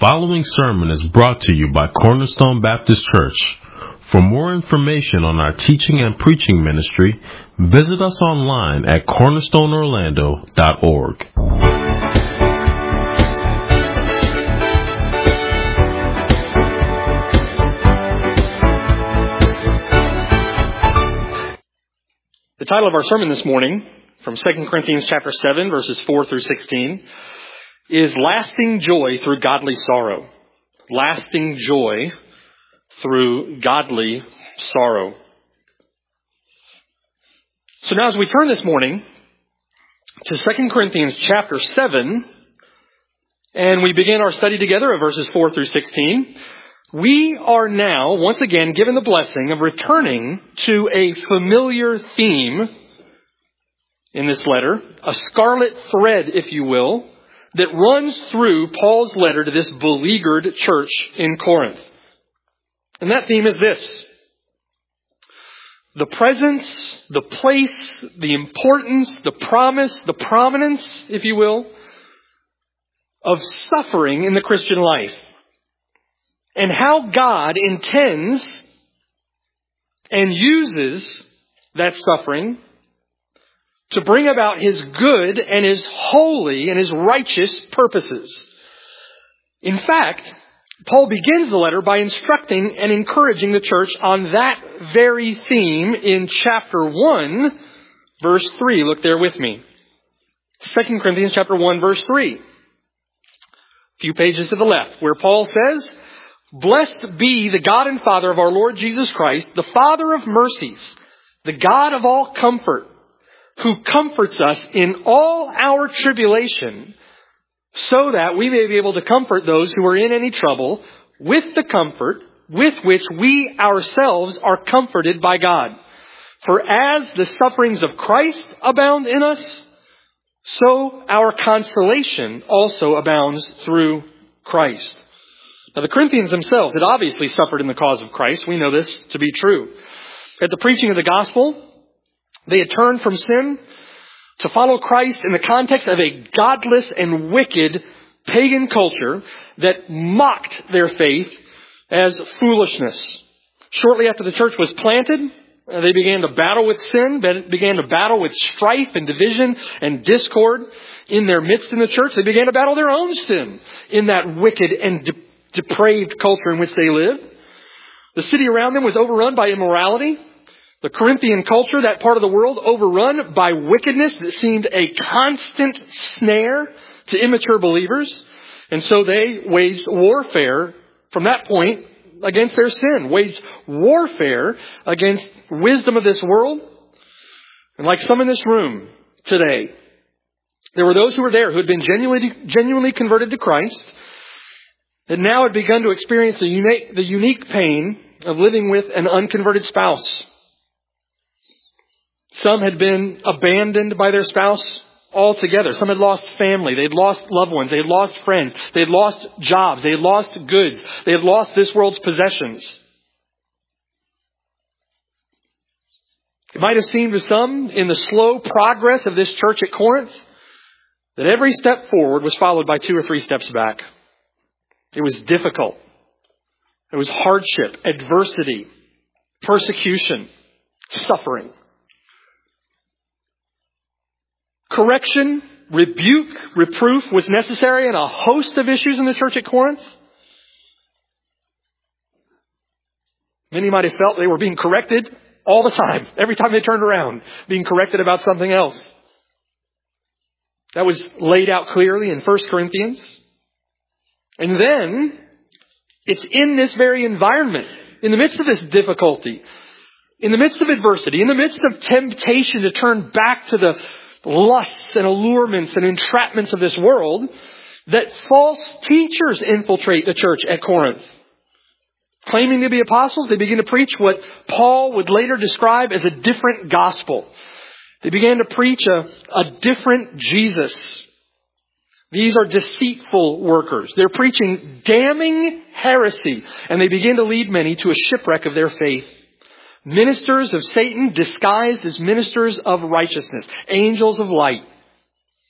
following sermon is brought to you by Cornerstone Baptist Church. For more information on our teaching and preaching ministry, visit us online at cornerstoneorlando.org. The title of our sermon this morning, from 2 Corinthians chapter 7, verses 4 through 16, is Lasting Joy Through Godly Sorrow. Lasting Joy Through Godly Sorrow. So now as we turn this morning to 2 Corinthians chapter 7, and we begin our study together of verses 4 through 16, we are now, once again, given the blessing of returning to a familiar theme in this letter, a scarlet thread, if you will, that runs through Paul's letter to this beleaguered church in Corinth. And that theme is this: the presence, the place, the importance, the promise, the prominence, if you will, of suffering in the Christian life. And how God intends and uses that suffering to bring about His good and His holy and His righteous purposes. In fact, Paul begins the letter by instructing and encouraging the church on that very theme in chapter 1, verse 3. Look there with me. 2 Corinthians chapter 1, verse 3. A few pages to the left, where Paul says, "Blessed be the God and Father of our Lord Jesus Christ, the Father of mercies, the God of all comfort, who comforts us in all our tribulation, so that we may be able to comfort those who are in any trouble with the comfort with which we ourselves are comforted by God. For as the sufferings of Christ abound in us, so our consolation also abounds through Christ." Now the Corinthians themselves had obviously suffered in the cause of Christ. We know this to be true. At the preaching of the gospel, they had turned from sin to follow Christ in the context of a godless and wicked pagan culture that mocked their faith as foolishness. Shortly after the church was planted, they began to battle with sin, began to battle with strife and division and discord in their midst in the church. They began to battle their own sin in that wicked and depraved culture in which they lived. The city around them was overrun by immorality. The Corinthian culture, that part of the world, overrun by wickedness that seemed a constant snare to immature believers. And so they waged warfare from that point against their sin, waged warfare against wisdom of this world. And like some in this room today, there were those who were there who had been genuinely converted to Christ, that now had begun to experience the unique pain of living with an unconverted spouse. Some had been abandoned by their spouse altogether. Some had lost family. They'd lost loved ones. They had lost friends. They had lost jobs. They had lost goods. They had lost this world's possessions. It might have seemed to some in the slow progress of this church at Corinth that every step forward was followed by 2 or 3 steps back. It was difficult. It was hardship, adversity, persecution, suffering. Correction, rebuke, reproof was necessary in a host of issues in the church at Corinth. Many might have felt they were being corrected all the time, every time they turned around, being corrected about something else. That was laid out clearly in 1 Corinthians. And then, it's in this very environment, in the midst of this difficulty, in the midst of adversity, in the midst of temptation to turn back to the lusts and allurements and entrapments of this world, that false teachers infiltrate the church at Corinth. Claiming to be apostles, they begin to preach what Paul would later describe as a different gospel. They began to preach a different Jesus. These are deceitful workers. They're preaching damning heresy, and they begin to lead many to a shipwreck of their faith. Ministers of Satan disguised as ministers of righteousness, angels of light.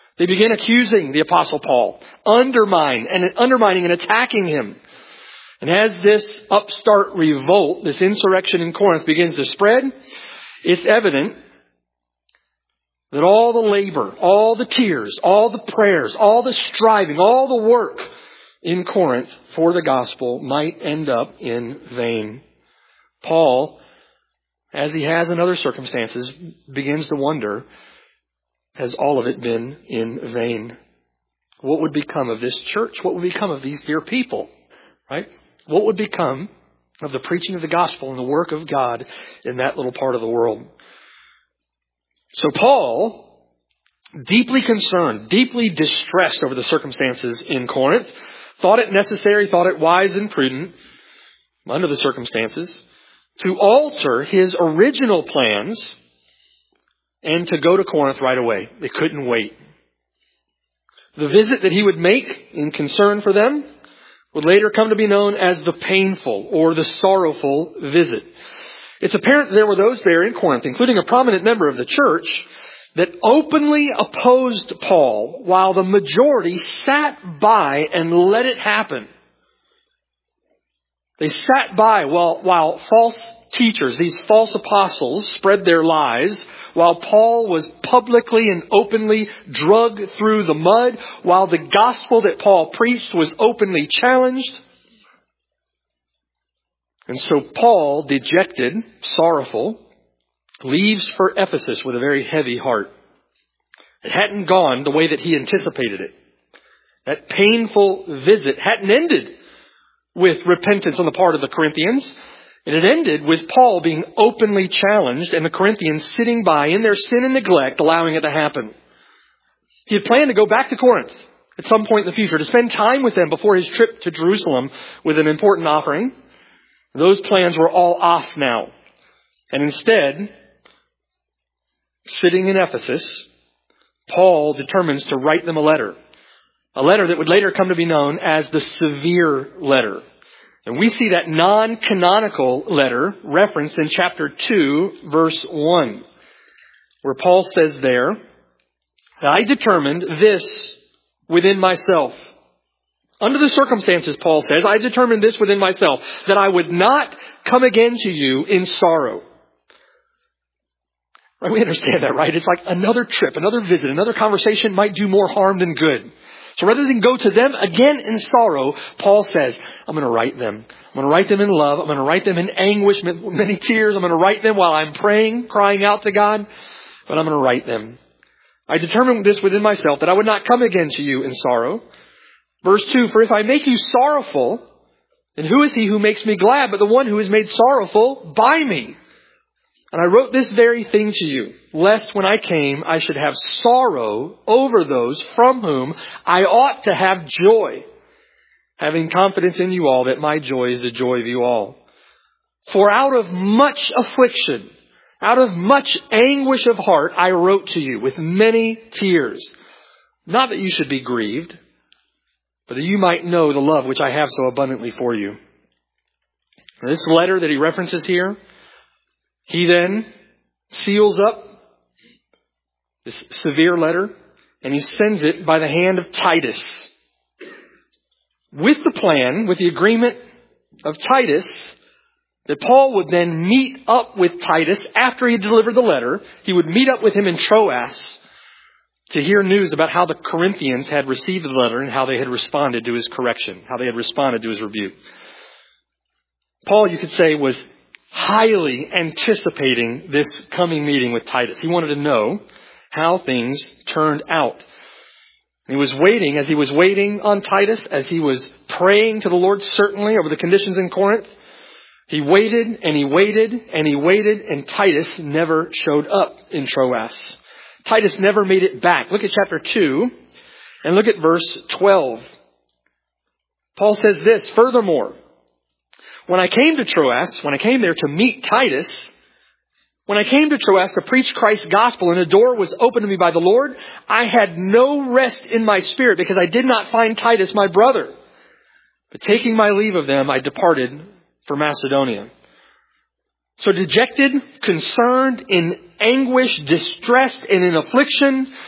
They begin accusing the Apostle Paul, undermining and attacking him. And as this upstart revolt, this insurrection in Corinth begins to spread, it's evident that all the labor, all the tears, all the prayers, all the striving, all the work in Corinth for the gospel might end up in vain. Paul, as he has in other circumstances, begins to wonder, has all of it been in vain? What would become of this church? What would become of these dear people? Right? What would become of the preaching of the gospel and the work of God in that little part of the world? So Paul, deeply concerned, deeply distressed over the circumstances in Corinth, thought it necessary, thought it wise and prudent, under the circumstances, to alter his original plans and to go to Corinth right away. They couldn't wait. The visit that he would make in concern for them would later come to be known as the painful or the sorrowful visit. It's apparent there were those there in Corinth, including a prominent member of the church, that openly opposed Paul while the majority sat by and let it happen. They sat by while false teachers, these false apostles, spread their lies, while Paul was publicly and openly dragged through the mud, while the gospel that Paul preached was openly challenged. And so Paul, dejected, sorrowful, leaves for Ephesus with a very heavy heart. It hadn't gone the way that he anticipated it. That painful visit hadn't ended with repentance on the part of the Corinthians. It had ended with Paul being openly challenged and the Corinthians sitting by in their sin and neglect, allowing it to happen. He had planned to go back to Corinth at some point in the future, to spend time with them before his trip to Jerusalem with an important offering. Those plans were all off now. And instead, sitting in Ephesus, Paul determines to write them a letter that would later come to be known as the Severe Letter. And we see that non-canonical letter referenced in chapter 2, verse 1, where Paul says there, I determined this within myself. Under the circumstances, Paul says, I determined this within myself, that I would not come again to you in sorrow. Right? We understand that, right? It's like another trip, another visit, another conversation might do more harm than good. So rather than go to them again in sorrow, Paul says, I'm going to write them. I'm going to write them in love. I'm going to write them in anguish, many tears. I'm going to write them while I'm praying, crying out to God. But I'm going to write them. I determined this within myself, that I would not come again to you in sorrow. Verse 2, for if I make you sorrowful, then who is he who makes me glad but the one who is made sorrowful by me? And I wrote this very thing to you, lest when I came I should have sorrow over those from whom I ought to have joy, having confidence in you all that my joy is the joy of you all. For out of much affliction, out of much anguish of heart, I wrote to you with many tears, not that you should be grieved, but that you might know the love which I have so abundantly for you. And this letter that he references here, he then seals up this severe letter and he sends it by the hand of Titus. With the plan, with the agreement of Titus, that Paul would then meet up with Titus after he delivered the letter. He would meet up with him in Troas to hear news about how the Corinthians had received the letter and how they had responded to his correction, how they had responded to his rebuke. Paul, you could say, was highly anticipating this coming meeting with Titus. He wanted to know how things turned out. He was waiting, as he was waiting on Titus, as he was praying to the Lord certainly over the conditions in Corinth. He waited and he waited and he waited, and Titus never showed up in Troas. Titus never made it back. Look at chapter 2 and look at verse 12. Paul says this, furthermore, when I came to Troas, when I came there to meet Titus, when I came to Troas to preach Christ's gospel and a door was opened to me by the Lord, I had no rest in my spirit because I did not find Titus my brother. But taking my leave of them, I departed for Macedonia. So dejected, concerned, in anguish, distressed, and in affliction,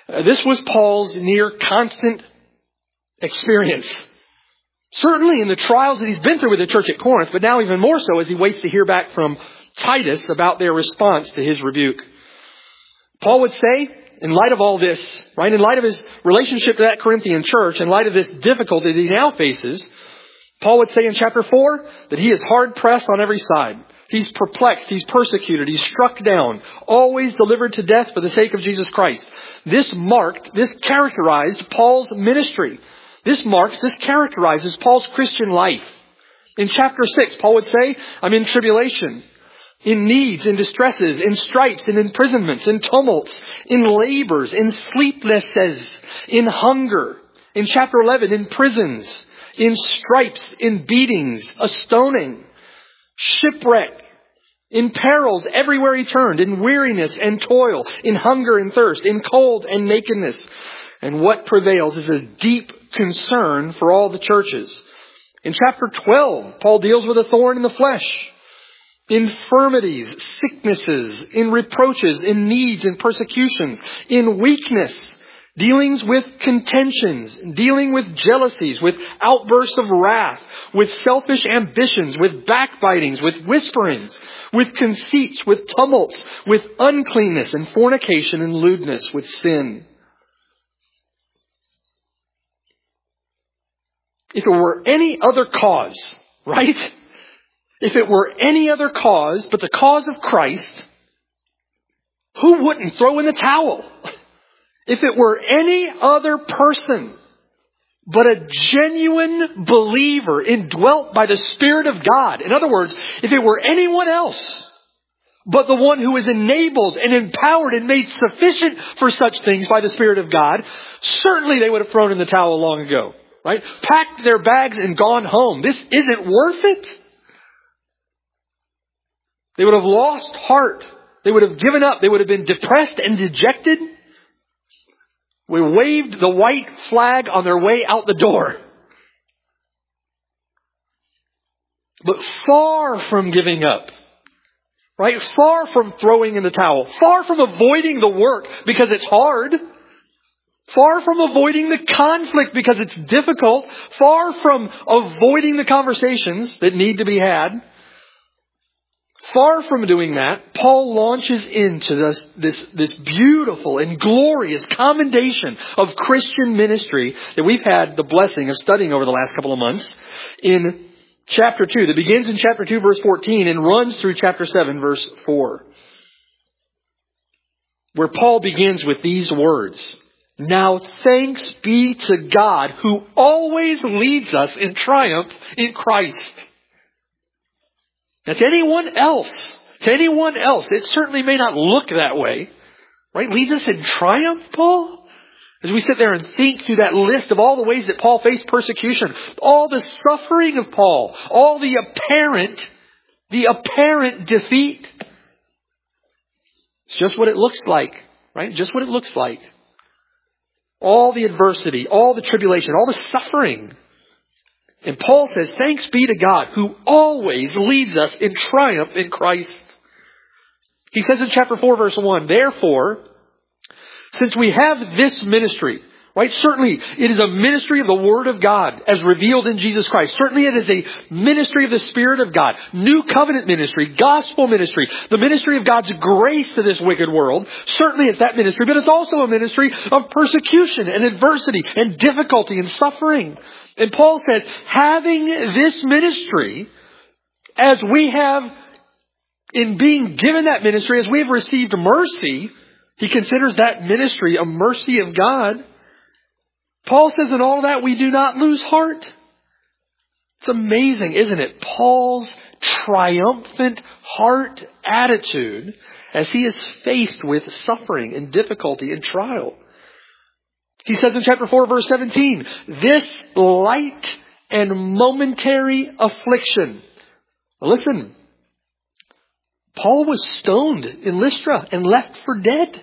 This was Paul's near constant experience. Certainly in the trials that he's been through with the church at Corinth, but now even more so as he waits to hear back from Titus about their response to his rebuke. Paul would say, in light of all this, right, in light of his relationship to that Corinthian church, in light of this difficulty that he now faces, Paul would say in chapter 4 that he is hard pressed on every side. He's perplexed, he's persecuted, he's struck down, always delivered to death for the sake of Jesus Christ. This characterized Paul's ministry. This characterizes Paul's Christian life. In chapter 6, Paul would say, I'm in tribulation, in needs, in distresses, in stripes, in imprisonments, in tumults, in labors, in sleeplessness, in hunger. In chapter 11, in prisons, in stripes, in beatings, a stoning, shipwreck, in perils everywhere he turned, in weariness and toil, in hunger and thirst, in cold and nakedness. And what prevails is a deep concern for all the churches. In chapter 12, Paul deals with a thorn in the flesh, infirmities, sicknesses, in reproaches, in needs, in persecutions, in weakness, dealings with contentions, dealing with jealousies, with outbursts of wrath, with selfish ambitions, with backbitings, with whisperings, with conceits, with tumults, with uncleanness and fornication and lewdness, with sin. If it were any other cause, right? If it were any other cause but the cause of Christ, who wouldn't throw in the towel? If it were any other person but a genuine believer indwelt by the Spirit of God. In other words, if it were anyone else but the one who is enabled and empowered and made sufficient for such things by the Spirit of God, certainly they would have thrown in the towel long ago. Right? Packed their bags and gone home. This isn't worth it. They would have lost heart. They would have given up. They would have been depressed and dejected. We waved the white flag on their way out the door. But far from giving up, right? Far from throwing in the towel, far from avoiding the work because it's hard, far from avoiding the conflict because it's difficult, far from avoiding the conversations that need to be had, far from doing that, Paul launches into this beautiful and glorious commendation of Christian ministry that we've had the blessing of studying over the last couple of months in chapter 2. That begins in chapter 2, verse 14 and runs through chapter 7, verse 4. Where Paul begins with these words. Now thanks be to God who always leads us in triumph in Christ. Now to anyone else, it certainly may not look that way. Right? Leads us in triumph, Paul? As we sit there and think through that list of all the ways that Paul faced persecution, all the suffering of Paul, all the apparent defeat. It's just what it looks like, right? Just what it looks like. All the adversity, all the tribulation, all the suffering. And Paul says, thanks be to God who always leads us in triumph in Christ. He says in chapter 4, verse 1, therefore, since we have this ministry, right? Certainly it is a ministry of the Word of God as revealed in Jesus Christ. Certainly it is a ministry of the Spirit of God. New covenant ministry, gospel ministry, the ministry of God's grace to this wicked world. Certainly it's that ministry, but it's also a ministry of persecution and adversity and difficulty and suffering. And Paul says, having this ministry, as we have, in being given that ministry, as we have received mercy, he considers that ministry a mercy of God. Paul says in all of that, we do not lose heart. It's amazing, isn't it? Paul's triumphant heart attitude as he is faced with suffering and difficulty and trial. He says in chapter 4, verse 17, this light and momentary affliction. Listen, Paul was stoned in Lystra and left for dead.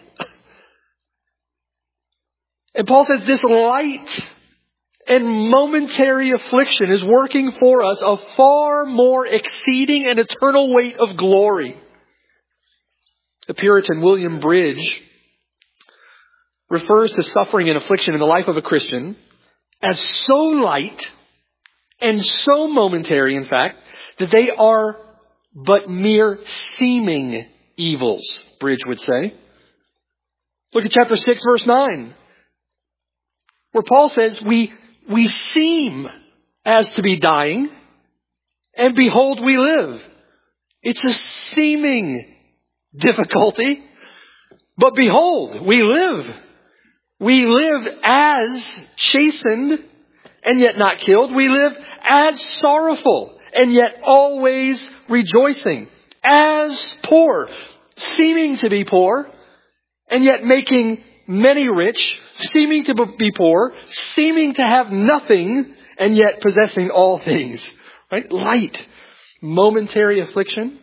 And Paul says this light and momentary affliction is working for us a far more exceeding and eternal weight of glory. The Puritan William Bridge refers to suffering and affliction in the life of a Christian as so light and so momentary, in fact, that they are but mere seeming evils, Bridge would say. Look at chapter 6, verse 9, where Paul says, we seem as to be dying, and behold, we live. It's a seeming difficulty, but behold, we live. We live as chastened and yet not killed. We live as sorrowful and yet always rejoicing. As poor, seeming to be poor and yet making many rich. Seeming to be poor, seeming to have nothing and yet possessing all things. Right? Light, momentary affliction.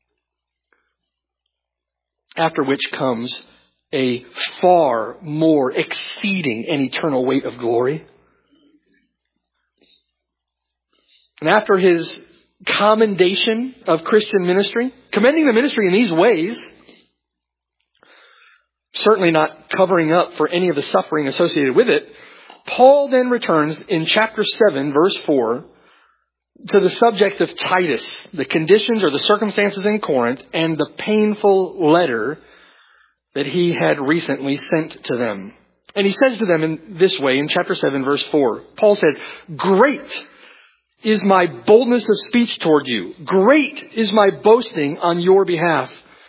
After which comes a far more exceeding and eternal weight of glory. And after his commendation of Christian ministry, commending the ministry in these ways, certainly not covering up for any of the suffering associated with it, Paul then returns in chapter 7, verse 4, to the subject of Titus, the conditions or the circumstances in Corinth, and the painful letter that he had recently sent to them. And he says to them in this way, in chapter 7, verse 4, Paul says, "Great is my boldness of speech toward you. Great is my boasting on your behalf."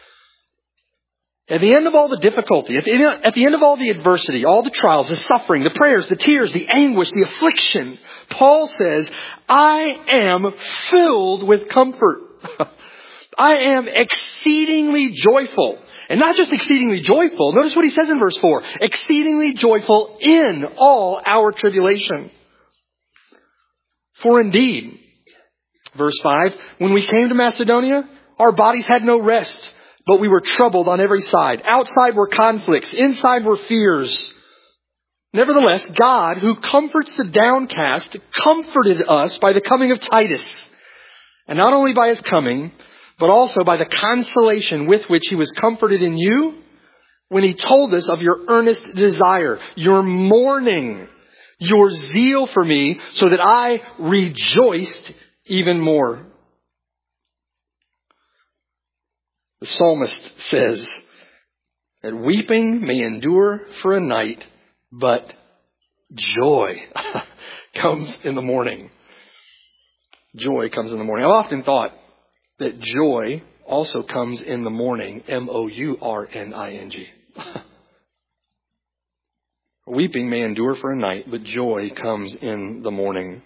At the end of all the difficulty, at the end of all the adversity, all the trials, the suffering, the prayers, the tears, the anguish, the affliction, Paul says, I am filled with comfort. I am exceedingly joyful. And not just exceedingly joyful. Notice what he says in verse 4. Exceedingly joyful in all our tribulation. For indeed, verse 5, when we came to Macedonia, our bodies had no rest, but we were troubled on every side. Outside were conflicts. Inside were fears. Nevertheless, God, who comforts the downcast, comforted us by the coming of Titus. And not only by his coming, but also by the consolation with which he was comforted in you when he told us of your earnest desire, your mourning, your zeal for me, so that I rejoiced even more. The psalmist says that weeping may endure for a night, but joy comes in the morning. Joy comes in the morning. I've often thought that joy also comes in the morning, M-O-U-R-N-I-N-G. Weeping may endure for a night, but joy comes in the morning.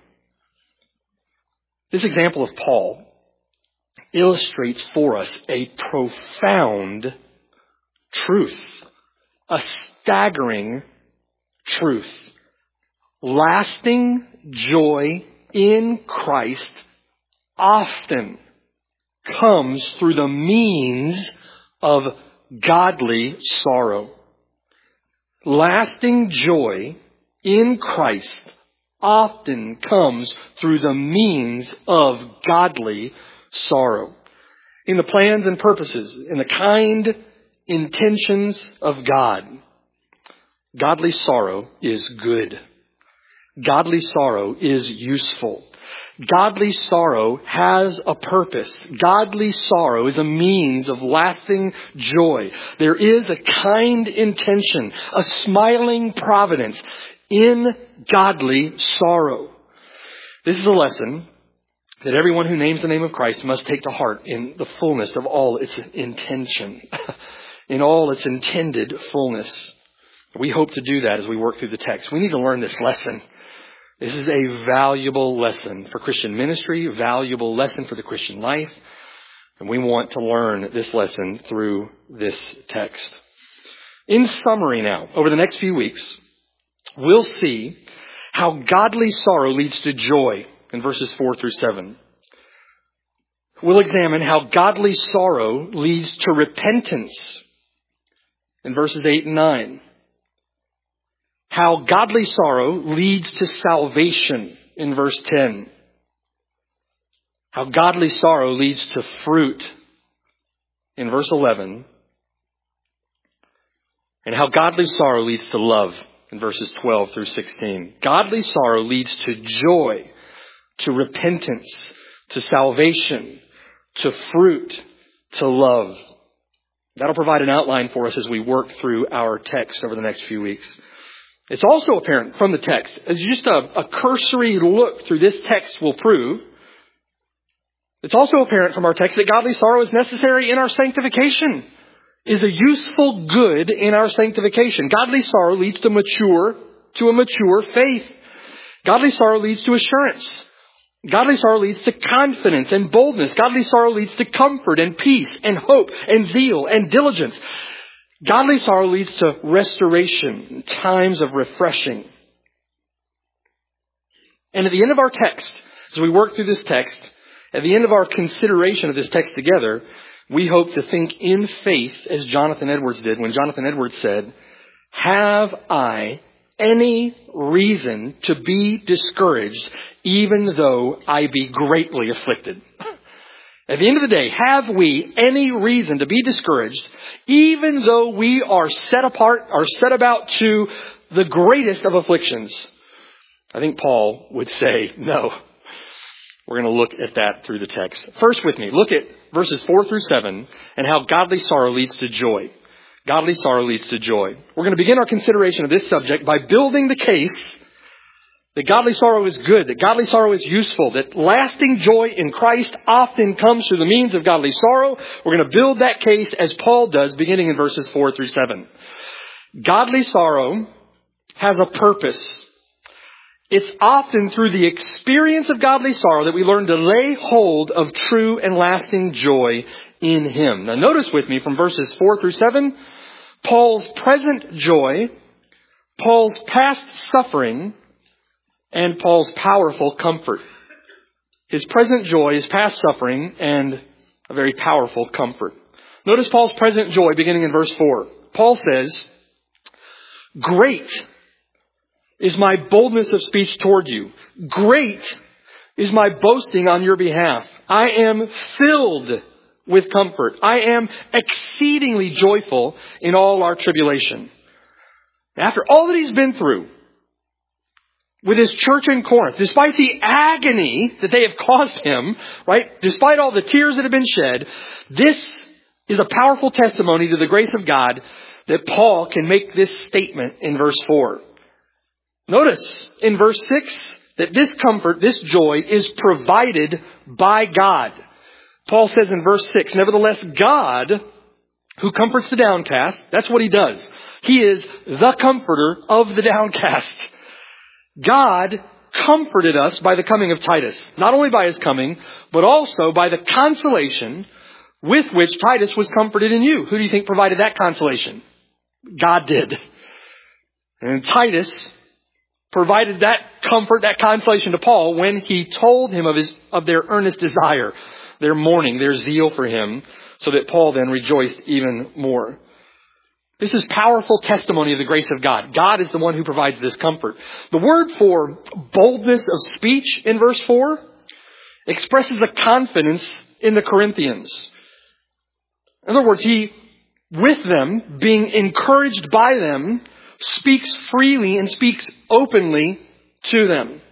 This example of Paul illustrates for us a profound truth, a staggering truth. Lasting joy in Christ often comes through the means of godly sorrow. Lasting joy in Christ often comes through the means of godly sorrow. In the plans and purposes, in the kind intentions of God, godly sorrow is good. Godly sorrow is useful. Godly sorrow has a purpose. Godly sorrow is a means of lasting joy. There is a kind intention, a smiling providence in godly sorrow. This is a lesson that everyone who names the name of Christ must take to heart in the fullness of all its intention, in all its intended fullness. We hope to do that as we work through the text. We need to learn this lesson. This is a valuable lesson for Christian ministry, a valuable lesson for the Christian life. And we want to learn this lesson through this text. In summary now, over the next few weeks, we'll see how godly sorrow leads to joy in verses 4 through 7. We'll examine how godly sorrow leads to repentance in verses 8 and 9. How godly sorrow leads to salvation in verse 10. How godly sorrow leads to fruit in verse 11. And how godly sorrow leads to love in verses 12 through 16. Godly sorrow leads to joy, to repentance, to salvation, to fruit, to love. That'll provide an outline for us as we work through our text over the next few weeks. It's also apparent from the text, as just a cursory look through this text will prove, it's also apparent from our text that godly sorrow is necessary in our sanctification, is a useful good in our sanctification. Godly sorrow leads to a mature faith. Godly sorrow leads to assurance. Godly sorrow leads to confidence and boldness. Godly sorrow leads to comfort and peace and hope and zeal and diligence. Godly sorrow leads to restoration, times of refreshing. And at the end of our text, as we work through this text, at the end of our consideration of this text together, we hope to think in faith as Jonathan Edwards did when Jonathan Edwards said, "Have I any reason to be discouraged even though I be greatly afflicted?" At the end of the day, have we any reason to be discouraged even though we are set apart, are set about to the greatest of afflictions? I think Paul would say no. We're going to look at that through the text. First with me, look at verses 4 through 7 and how godly sorrow leads to joy. Godly sorrow leads to joy. We're going to begin our consideration of this subject by building the case that godly sorrow is good, that godly sorrow is useful, that lasting joy in Christ often comes through the means of godly sorrow. We're going to build that case as Paul does, beginning in verses 4 through 7. Godly sorrow has a purpose. It's often through the experience of godly sorrow that we learn to lay hold of true and lasting joy in Him. Now notice with me from verses 4 through 7, Paul's present joy, Paul's past suffering, and Paul's powerful comfort. His present joy, his past suffering, and a very powerful comfort. Notice Paul's present joy beginning in verse 4. Paul says, "Great is my boldness of speech toward you. Great is my boasting on your behalf. I am filled with comfort. I am exceedingly joyful in all our tribulation." After all that he's been through with his church in Corinth, despite the agony that they have caused him, right? Despite all the tears that have been shed, this is a powerful testimony to the grace of God that Paul can make this statement in verse 4. Notice in verse 6 that this comfort, this joy is provided by God. Paul says in verse 6, "Nevertheless, God, who comforts the downcast," that's what He does. He is the comforter of the downcast. God comforted us by the coming of Titus. Not only by his coming, but also by the consolation with which Titus was comforted in you. Who do you think provided that consolation? God did. And Titus provided that comfort, that consolation to Paul when he told him of their earnest desire, their mourning, their zeal for him, so that Paul then rejoiced even more. This is powerful testimony of the grace of God. God is the one who provides this comfort. The word for boldness of speech in verse 4 expresses a confidence in the Corinthians. In other words, he, with them, being encouraged by them, speaks freely and speaks openly to them.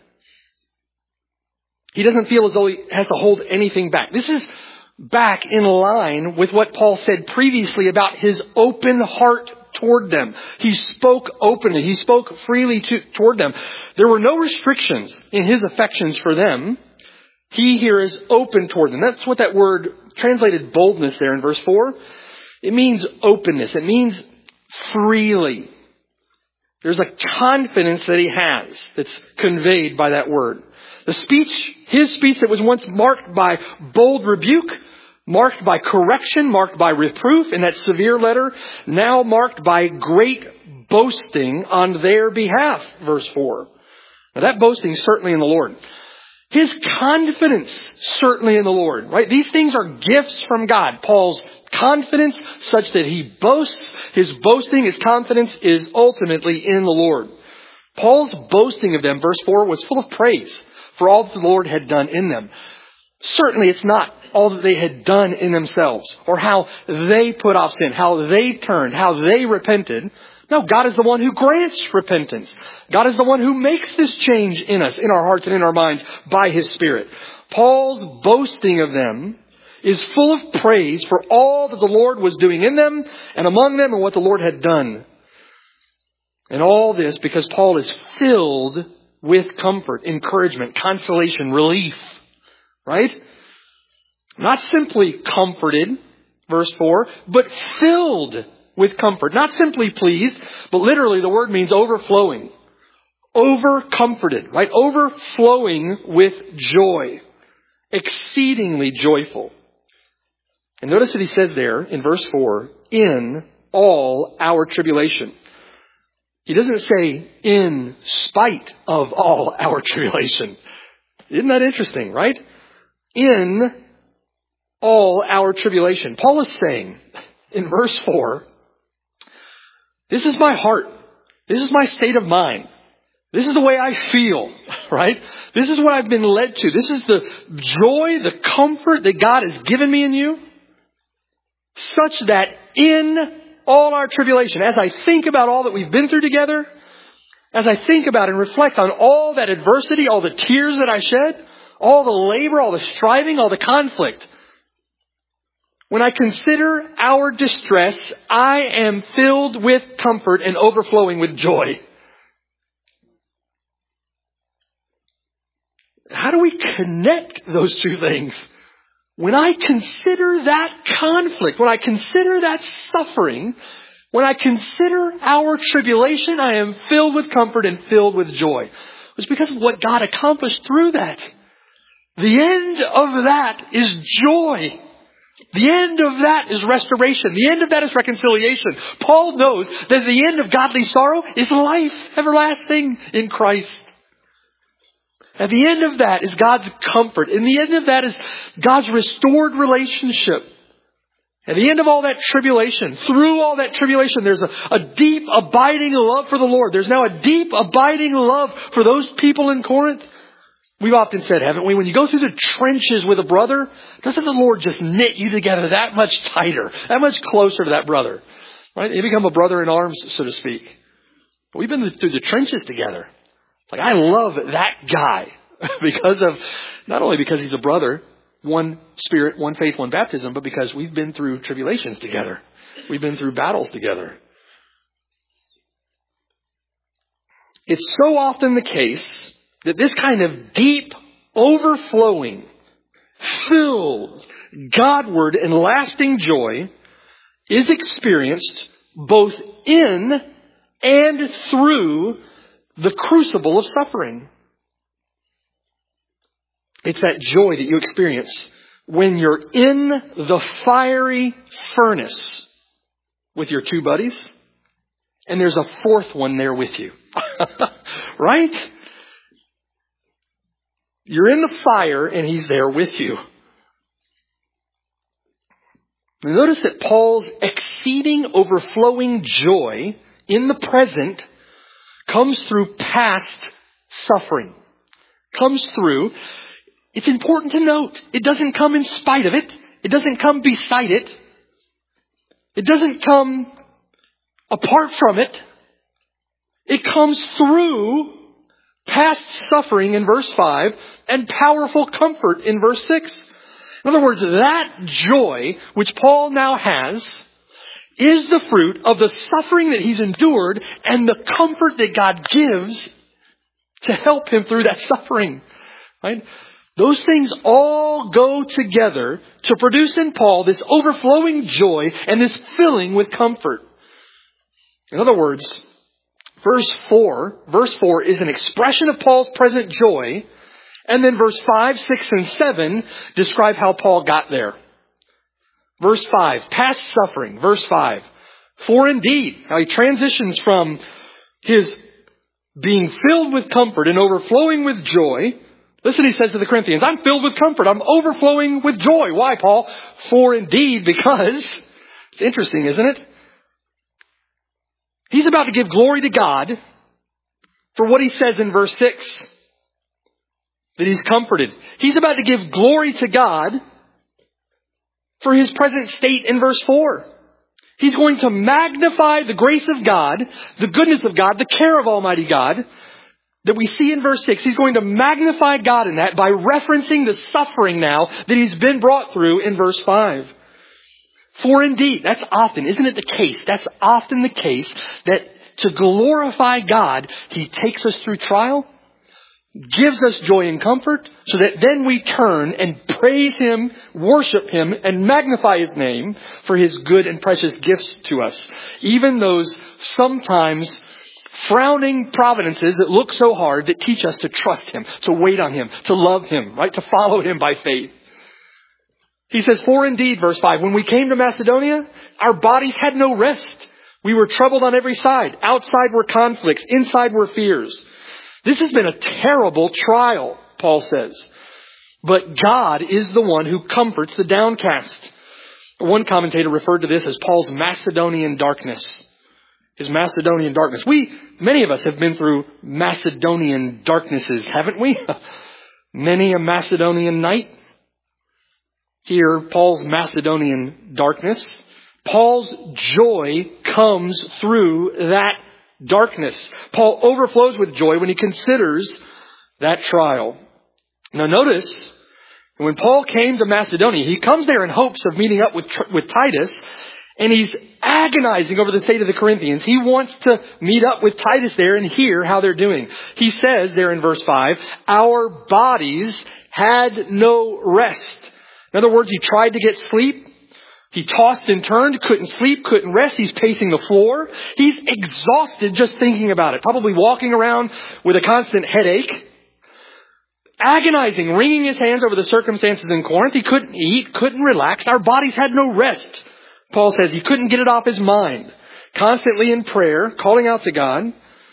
He doesn't feel as though he has to hold anything back. This is back in line with what Paul said previously about his open heart toward them. He spoke openly. He spoke freely toward them. There were no restrictions in his affections for them. He here is open toward them. That's what that word translated boldness there in verse 4. It means openness. It means freely. There's a confidence that he has that's conveyed by that word. The speech, his speech that was once marked by bold rebuke, marked by correction, marked by reproof in that severe letter, now marked by great boasting on their behalf, verse 4. Now that boasting is certainly in the Lord. His confidence, certainly in the Lord, right? These things are gifts from God. Paul's confidence, such that he boasts, his boasting, his confidence is ultimately in the Lord. Paul's boasting of them, verse 4, was full of praise for all that the Lord had done in them. Certainly it's not all that they had done in themselves or how they put off sin, how they turned, how they repented. No, God is the one who grants repentance. God is the one who makes this change in us, in our hearts and in our minds by His Spirit. Paul's boasting of them is full of praise for all that the Lord was doing in them and among them and what the Lord had done. And all this because Paul is filled with comfort, encouragement, consolation, relief. Right? Not simply comforted, verse 4, but filled with comfort. Not simply pleased, but literally the word means overflowing. Over-comforted, right? Overflowing with joy. Exceedingly joyful. And notice that he says there in verse 4, in all our tribulation. He doesn't say in spite of all our tribulation. Isn't that interesting, right? In all our tribulation. Paul is saying in verse 4, this is my heart. This is my state of mind. This is the way I feel, right? This is what I've been led to. This is the joy, the comfort that God has given me in you. Such that in all our tribulation, as I think about all that we've been through together, as I think about and reflect on all that adversity, all the tears that I shed, all the labor, all the striving, all the conflict, when I consider our distress, I am filled with comfort and overflowing with joy. How do we connect those two things? When I consider that conflict, when I consider that suffering, when I consider our tribulation, I am filled with comfort and filled with joy. It's because of what God accomplished through that. The end of that is joy. The end of that is restoration. The end of that is reconciliation. Paul knows that the end of godly sorrow is life everlasting in Christ. At the end of that is God's comfort. And the end of that is God's restored relationship. At the end of all that tribulation, through all that tribulation, there's a deep, abiding love for the Lord. There's now a deep, abiding love for those people in Corinth. We've often said, haven't we, when you go through the trenches with a brother, doesn't the Lord just knit you together that much tighter, that much closer to that brother? Right? You become a brother in arms, so to speak. But we've been through the trenches together. Like, I love that guy not only because he's a brother, one spirit, one faith, one baptism, but because we've been through tribulations together. We've been through battles together. It's so often the case that this kind of deep, overflowing, filled, Godward and lasting joy is experienced both in and through the crucible of suffering. It's that joy that you experience when you're in the fiery furnace with your two buddies, and there's a fourth one there with you. Right? You're in the fire, and he's there with you. Notice that Paul's exceeding, overflowing joy in the present comes through past suffering. Comes through. It's important to note, it doesn't come in spite of it. It doesn't come beside it. It doesn't come apart from it. It comes through past suffering in verse 5 and powerful comfort in verse 6. In other words, that joy which Paul now has is the fruit of the suffering that he's endured and the comfort that God gives to help him through that suffering. Right? Those things all go together to produce in Paul this overflowing joy and this filling with comfort. In other words, verse 4 is an expression of Paul's present joy, and then verse 5, 6, and 7 describe how Paul got there. Verse 5, past suffering. Verse 5, for indeed. Now he transitions from his being filled with comfort and overflowing with joy. Listen, he says to the Corinthians, I'm filled with comfort. I'm overflowing with joy. Why, Paul? For indeed, because, it's interesting, isn't it? He's about to give glory to God for what he says in verse 6. that he's comforted. He's about to give glory to God for his present state in verse 4. He's going to magnify the grace of God, the goodness of God, the care of Almighty God that we see in verse 6. He's going to magnify God in that by referencing the suffering now that he's been brought through in verse 5. For indeed, that's often, isn't it the case? That's often the case that to glorify God, he takes us through trial, gives us joy and comfort, so that then we turn and praise him, worship him, and magnify his name for his good and precious gifts to us. Even those sometimes frowning providences that look so hard that teach us to trust him, to wait on him, to love him, right? To follow him by faith. He says, for indeed, verse 5, when we came to Macedonia, our bodies had no rest. We were troubled on every side. Outside were conflicts. Inside were fears. This has been a terrible trial, Paul says. But God is the one who comforts the downcast. One commentator referred to this as Paul's Macedonian darkness. His Macedonian darkness. Many of us have been through Macedonian darknesses, haven't we? Many a Macedonian night. Here, Paul's Macedonian darkness. Paul's joy comes through that darkness. Paul overflows with joy when he considers that trial. Now notice, when Paul came to Macedonia, he comes there in hopes of meeting up with Titus, and he's agonizing over the state of the Corinthians. He wants to meet up with Titus there and hear how they're doing. He says there in verse 5, our bodies had no rest. In other words, he tried to get sleep. He tossed and turned, couldn't sleep, couldn't rest. He's pacing the floor. He's exhausted just thinking about it. Probably walking around with a constant headache. Agonizing, wringing his hands over the circumstances in Corinth. He couldn't eat, couldn't relax. Our bodies had no rest. Paul says he couldn't get it off his mind. Constantly in prayer, calling out to God.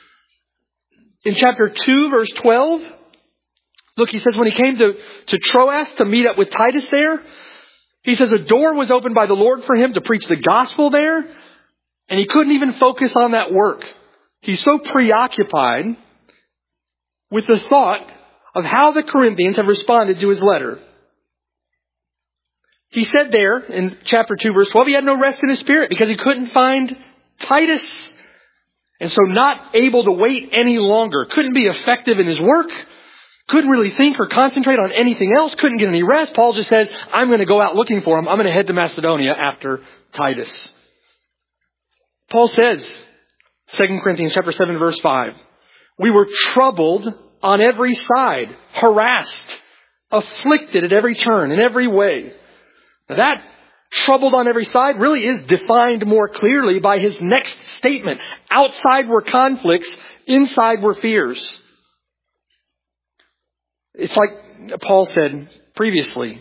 In chapter 2, verse 12, look, he says when he came to Troas to meet up with Titus there, he says a door was opened by the Lord for him to preach the gospel there, and he couldn't even focus on that work. He's so preoccupied with the thought of how the Corinthians have responded to his letter. He said there in chapter 2, verse 12, he had no rest in his spirit because he couldn't find Titus. And so not able to wait any longer, couldn't be effective in his work, couldn't really think or concentrate on anything else, couldn't get any rest. Paul just says, I'm going to go out looking for him. I'm going to head to Macedonia after Titus. Paul says, 2 Corinthians chapter 7, verse 5, we were troubled on every side, harassed, afflicted at every turn, in every way. Now that troubled on every side really is defined more clearly by his next statement. Outside were conflicts, inside were fears. It's like Paul said previously,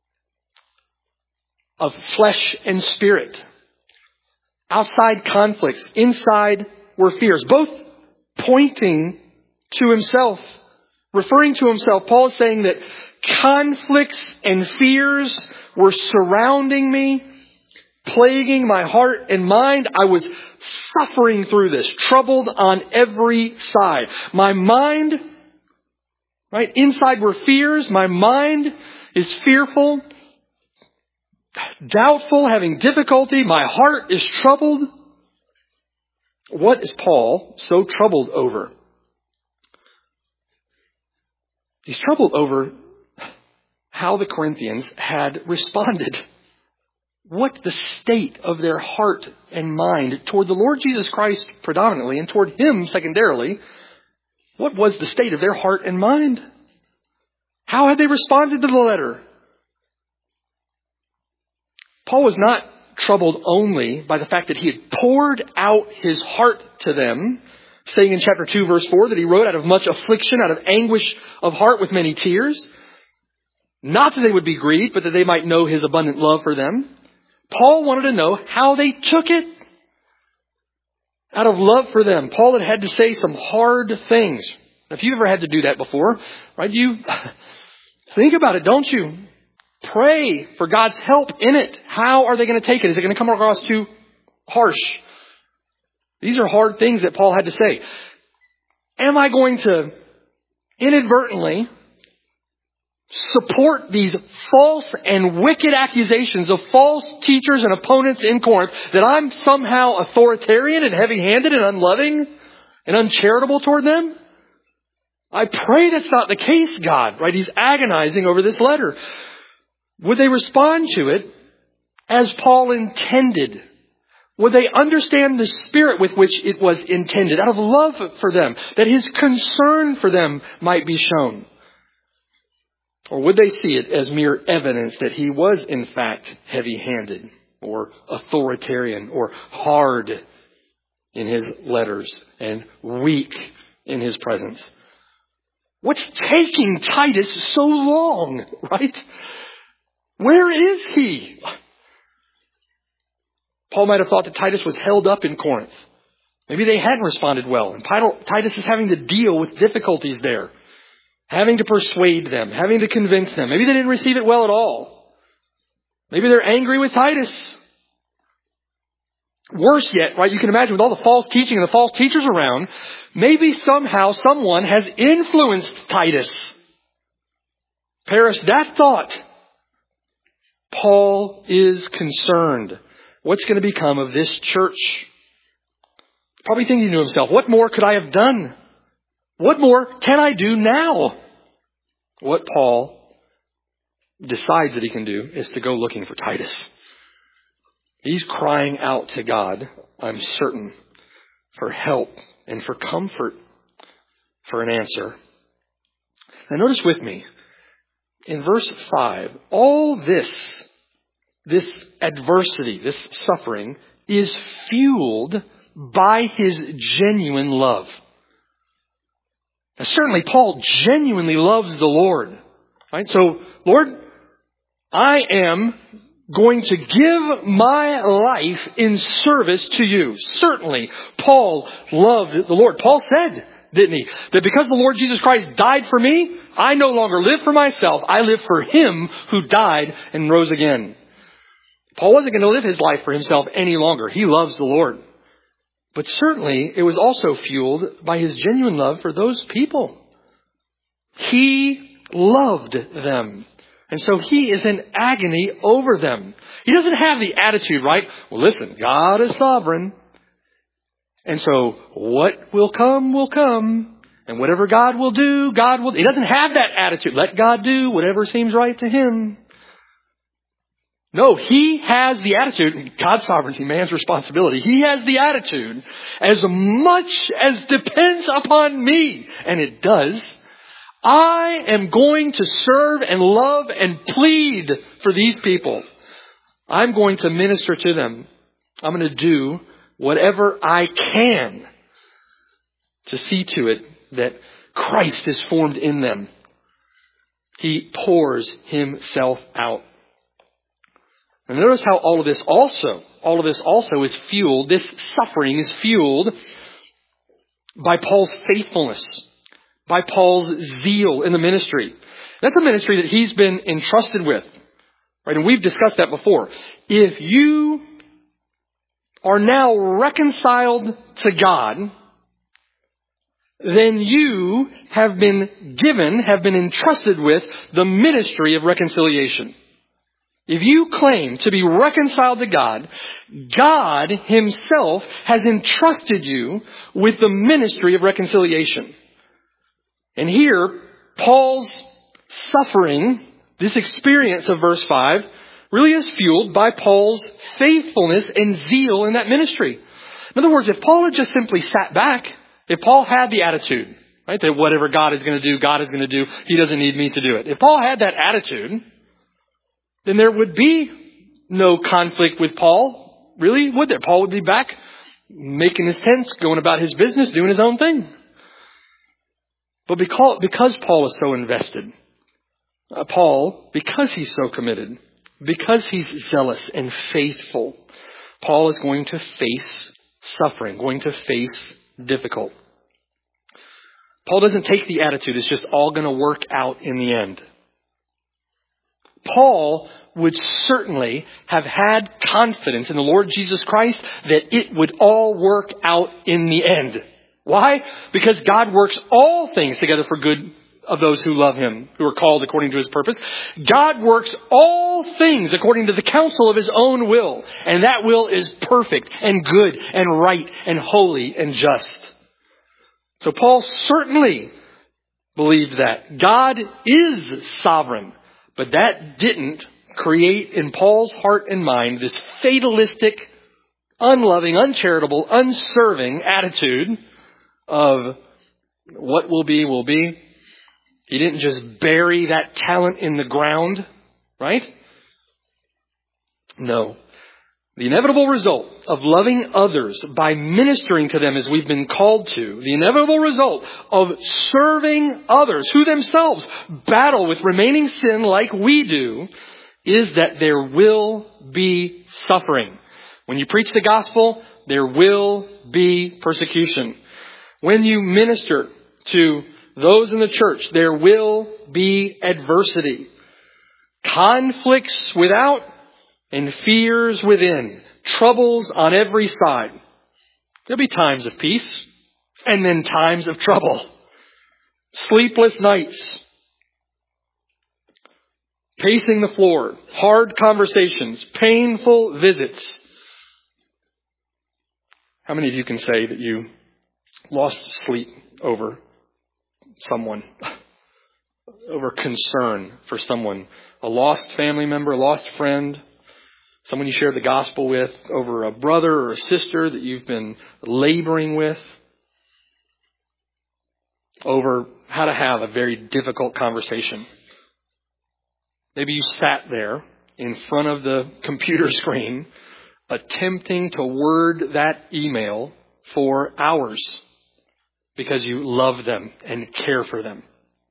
of flesh and spirit. Outside conflicts, inside were fears. Both pointing to himself, referring to himself. Paul is saying that conflicts and fears were surrounding me, plaguing my heart and mind. I was suffering through this, troubled on every side. My mind, right, inside were fears. My mind is fearful, doubtful, having difficulty. My heart is troubled. What is Paul so troubled over? He's troubled over how the Corinthians had responded. What the state of their heart and mind toward the Lord Jesus Christ predominantly and toward him secondarily. What was the state of their heart and mind? How had they responded to the letter? Paul was not troubled only by the fact that he had poured out his heart to them, saying in chapter 2, verse 4, that he wrote out of much affliction, out of anguish of heart with many tears. Not that they would be grieved, but that they might know his abundant love for them. Paul wanted to know how they took it. Out of love for them, Paul had to say some hard things. If you've ever had to do that before, right, you think about it, don't you? Pray for God's help in it. How are they going to take it? Is it going to come across too harsh? These are hard things that Paul had to say. Am I going to inadvertently support these false and wicked accusations of false teachers and opponents in Corinth that I'm somehow authoritarian and heavy-handed and unloving and uncharitable toward them? I pray that's not the case, God, right? He's agonizing over this letter. Would they respond to it as Paul intended? Would they understand the spirit with which it was intended, out of love for them, that his concern for them might be shown? Or would they see it as mere evidence that he was in fact heavy-handed or authoritarian or hard in his letters and weak in his presence? What's taking Titus so long, right? Where is he? Paul might have thought that Titus was held up in Corinth. Maybe they hadn't responded well. And Titus is having to deal with difficulties there. Having to persuade them. Having to convince them. Maybe they didn't receive it well at all. Maybe they're angry with Titus. Worse yet, right, you can imagine with all the false teaching and the false teachers around, maybe somehow someone has influenced Titus. Perish that thought. Paul is concerned. What's going to become of this church? Probably thinking to himself, what more could I have done? What more can I do now? What Paul decides that he can do is to go looking for Titus. He's crying out to God, I'm certain, for help and for comfort, for an answer. Now notice with me, in verse 5, all this adversity, this suffering, is fueled by his genuine love. Now, certainly Paul genuinely loves the Lord. Right? So, Lord, I am going to give my life in service to you. Certainly, Paul loved the Lord. Paul said, didn't he, that because the Lord Jesus Christ died for me, I no longer live for myself. I live for him who died and rose again. Paul wasn't going to live his life for himself any longer. He loves the Lord. But certainly, it was also fueled by his genuine love for those people. He loved them. And so he is in agony over them. He doesn't have the attitude, right? Well, listen, God is sovereign. And so what will come will come. And whatever God will do, God will. He doesn't have that attitude. Let God do whatever seems right to him. No, he has the attitude, God's sovereignty, man's responsibility. He has the attitude, as much as depends upon me, and it does, I am going to serve and love and plead for these people. I'm going to minister to them. I'm going to do whatever I can to see to it that Christ is formed in them. He pours himself out. And notice how all of this also is fueled, this suffering is fueled by Paul's faithfulness, by Paul's zeal in the ministry. That's a ministry that he's been entrusted with, right? And we've discussed that before. If you are now reconciled to God, then you have been entrusted with the ministry of reconciliation. If you claim to be reconciled to God, God himself has entrusted you with the ministry of reconciliation. And here, Paul's suffering, this experience of verse 5, really is fueled by Paul's faithfulness and zeal in that ministry. In other words, if Paul had just simply sat back, if Paul had the attitude, right, that whatever God is going to do, God is going to do, he doesn't need me to do it. If Paul had that attitude, then there would be no conflict with Paul. Really, would there? Paul would be back making his tents, going about his business, doing his own thing. But because Paul is so invested, because he's so committed, because he's zealous and faithful, Paul is going to face suffering, going to face difficult. Paul doesn't take the attitude, it's just all going to work out in the end. Paul would certainly have had confidence in the Lord Jesus Christ that it would all work out in the end. Why? Because God works all things together for good of those who love him, who are called according to his purpose. God works all things according to the counsel of his own will. And that will is perfect and good and right and holy and just. So Paul certainly believed that. God is sovereign. But that didn't create in Paul's heart and mind this fatalistic, unloving, uncharitable, unserving attitude of what will be, will be. He didn't just bury that talent in the ground, right? No. The inevitable result of loving others by ministering to them as we've been called to, the inevitable result of serving others who themselves battle with remaining sin like we do, is that there will be suffering. When you preach the gospel, there will be persecution. When you minister to those in the church, there will be adversity. Conflicts without and fears within. Troubles on every side. There'll be times of peace and then times of trouble. Sleepless nights. Pacing the floor. Hard conversations. Painful visits. How many of you can say that you lost sleep over someone? Over concern for someone? A lost family member, a lost friend? Someone you shared the gospel with, over a brother or a sister that you've been laboring with, over how to have a very difficult conversation. Maybe you sat there in front of the computer screen attempting to word that email for hours because you love them and care for them.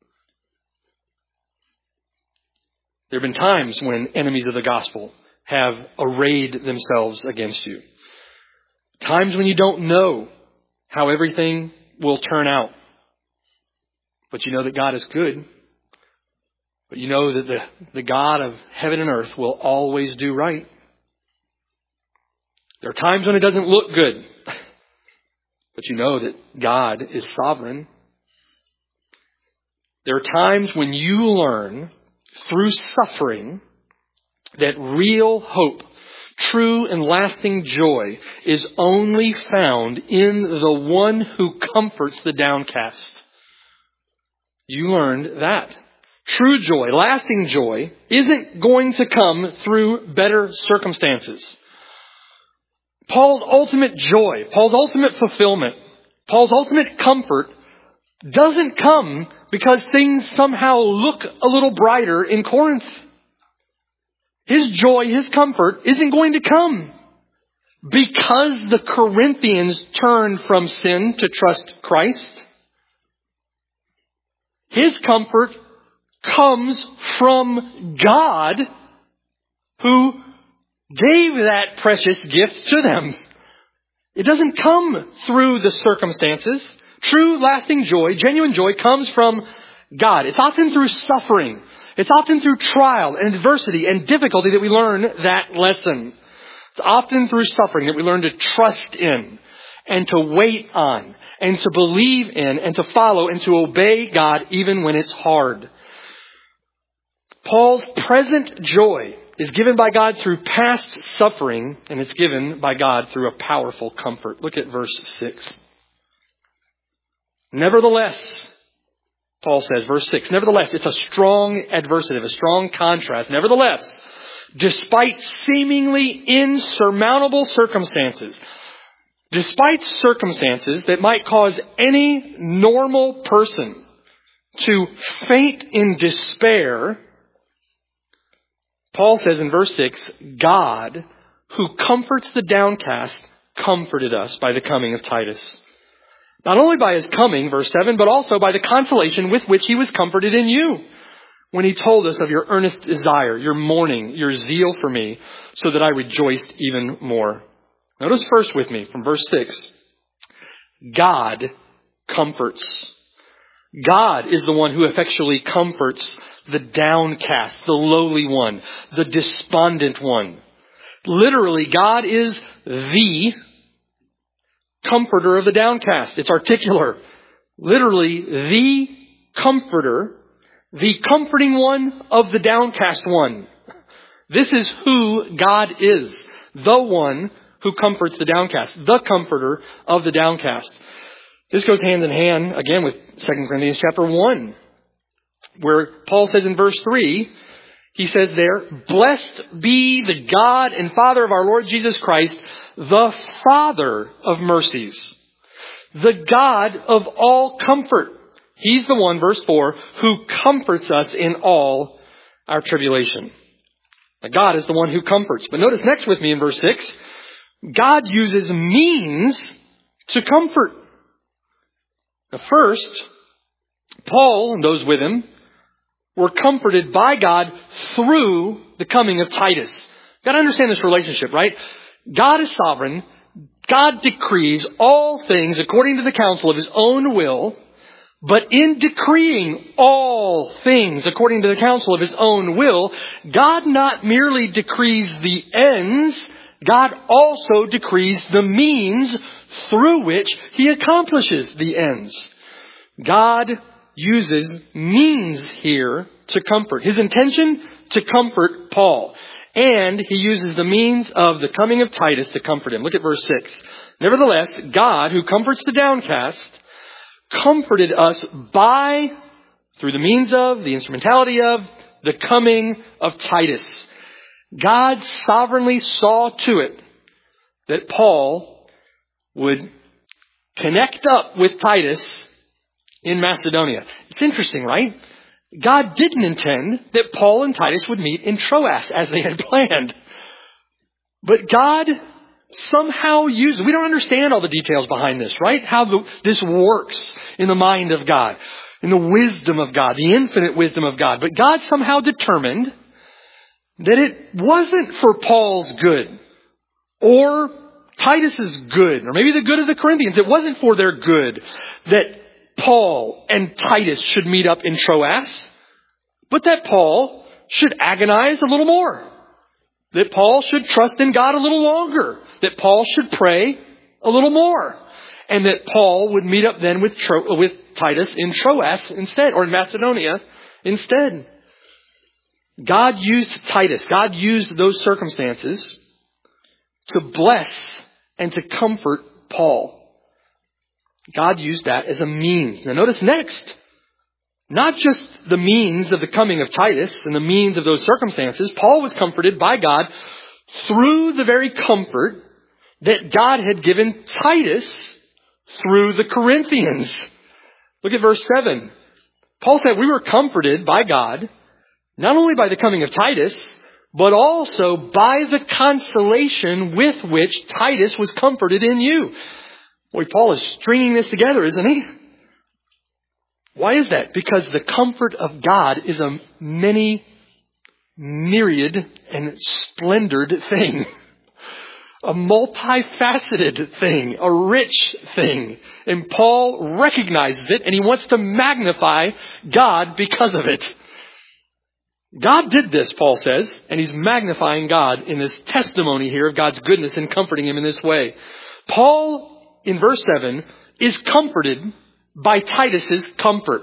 There have been times when enemies of the gospel have arrayed themselves against you. Times when you don't know how everything will turn out. But you know that God is good. But you know that the God of heaven and earth will always do right. There are times when it doesn't look good. But you know that God is sovereign. There are times when you learn through suffering that real hope, true and lasting joy is only found in the one who comforts the downcast. You learned that. True joy, lasting joy, isn't going to come through better circumstances. Paul's ultimate joy, Paul's ultimate fulfillment, Paul's ultimate comfort doesn't come because things somehow look a little brighter in Corinth. His joy, his comfort isn't going to come because the Corinthians turned from sin to trust Christ. His comfort comes from God, who gave that precious gift to them. It doesn't come through the circumstances. True, lasting joy, genuine joy comes from God. It's often through suffering. It's often through trial and adversity and difficulty that we learn that lesson. It's often through suffering that we learn to trust in and to wait on and to believe in and to follow and to obey God even when it's hard. Paul's present joy is given by God through past suffering, and it's given by God through a powerful comfort. Look at verse 6. Nevertheless, Paul says, verse 6, nevertheless, it's a strong adversative, a strong contrast. Nevertheless, despite seemingly insurmountable circumstances, despite circumstances that might cause any normal person to faint in despair, Paul says in verse 6, God, who comforts the downcast, comforted us by the coming of Titus. Not only by his coming, verse 7, but also by the consolation with which he was comforted in you, when he told us of your earnest desire, your mourning, your zeal for me, so that I rejoiced even more. Notice first with me from verse 6, God comforts. God is the one who effectually comforts the downcast, the lowly one, the despondent one. Literally, God is the comforter of the downcast. It's articular. Literally, the Comforter, the comforting one of the downcast one. This is who God is. The one who comforts the downcast. The comforter of the downcast. This goes hand in hand, again, with 2 Corinthians chapter 1, where Paul says in verse 3, he says there, "Blessed be the God and Father of our Lord Jesus Christ, the Father of mercies, the God of all comfort." He's the one, verse 4, who comforts us in all our tribulation. Now, God is the one who comforts. But notice next with me in verse 6, God uses means to comfort. Now, first, Paul and those with him were comforted by God through the coming of Titus. You've got to understand this relationship, right? God is sovereign. God decrees all things according to the counsel of his own will. But in decreeing all things according to the counsel of his own will, God not merely decrees the ends, God also decrees the means through which he accomplishes the ends. God uses means here to comfort. His intention, to comfort Paul. And he uses the means of the coming of Titus to comfort him. Look at verse 6. "Nevertheless, God, who comforts the downcast, comforted us through the means of, the instrumentality of, the coming of Titus." God sovereignly saw to it that Paul would connect up with Titus in Macedonia. It's interesting, right? God didn't intend that Paul and Titus would meet in Troas as they had planned. But God somehow used, we don't understand all the details behind this, right? How this works in the mind of God, in the wisdom of God, the infinite wisdom of God. But God somehow determined that it wasn't for Paul's good or Titus's good, or maybe the good of the Corinthians. It wasn't for their good that Paul and Titus should meet up in Troas, but that Paul should agonize a little more. That Paul should trust in God a little longer. That Paul should pray a little more. And that Paul would meet up then with Titus in Troas instead, or in Macedonia instead. God used Titus. God used those circumstances to bless and to comfort Paul. God used that as a means. Now notice next, not just the means of the coming of Titus and the means of those circumstances. Paul was comforted by God through the very comfort that God had given Titus through the Corinthians. Look at verse 7. Paul said, "We were comforted by God, not only by the coming of Titus, but also by the consolation with which Titus was comforted in you." Boy, Paul is stringing this together, isn't he? Why is that? Because the comfort of God is a many myriad and splendored thing. A multifaceted thing, a rich thing. And Paul recognizes it and he wants to magnify God because of it. God did this, Paul says, and he's magnifying God in this testimony here of God's goodness and comforting him in this way. Paul, in verse 7, is comforted by Titus's comfort.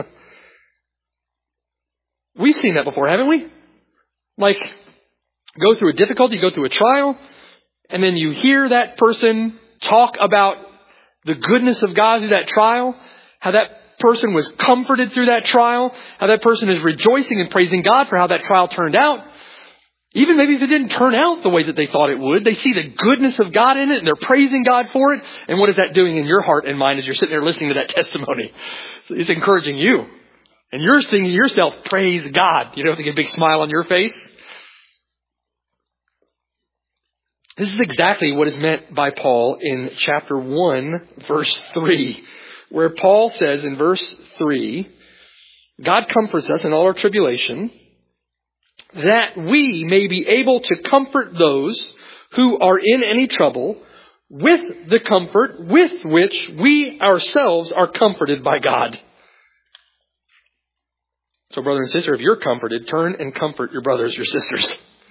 We've seen that before, haven't we? Like, go through a difficulty, go through a trial, and then you hear that person talk about the goodness of God through that trial, how that person was comforted through that trial, how that person is rejoicing and praising God for how that trial turned out. Even maybe if it didn't turn out the way that they thought it would, they see the goodness of God in it and they're praising God for it. And what is that doing in your heart and mind as you're sitting there listening to that testimony? It's encouraging you. And you're singing yourself, praise God. You know, to get a big smile on your face. This is exactly what is meant by Paul in chapter 1, verse 3, where Paul says in verse 3, God comforts us in all our tribulation, that we may be able to comfort those who are in any trouble with the comfort with which we ourselves are comforted by God. So brother and sister, if you're comforted, turn and comfort your brothers, your sisters.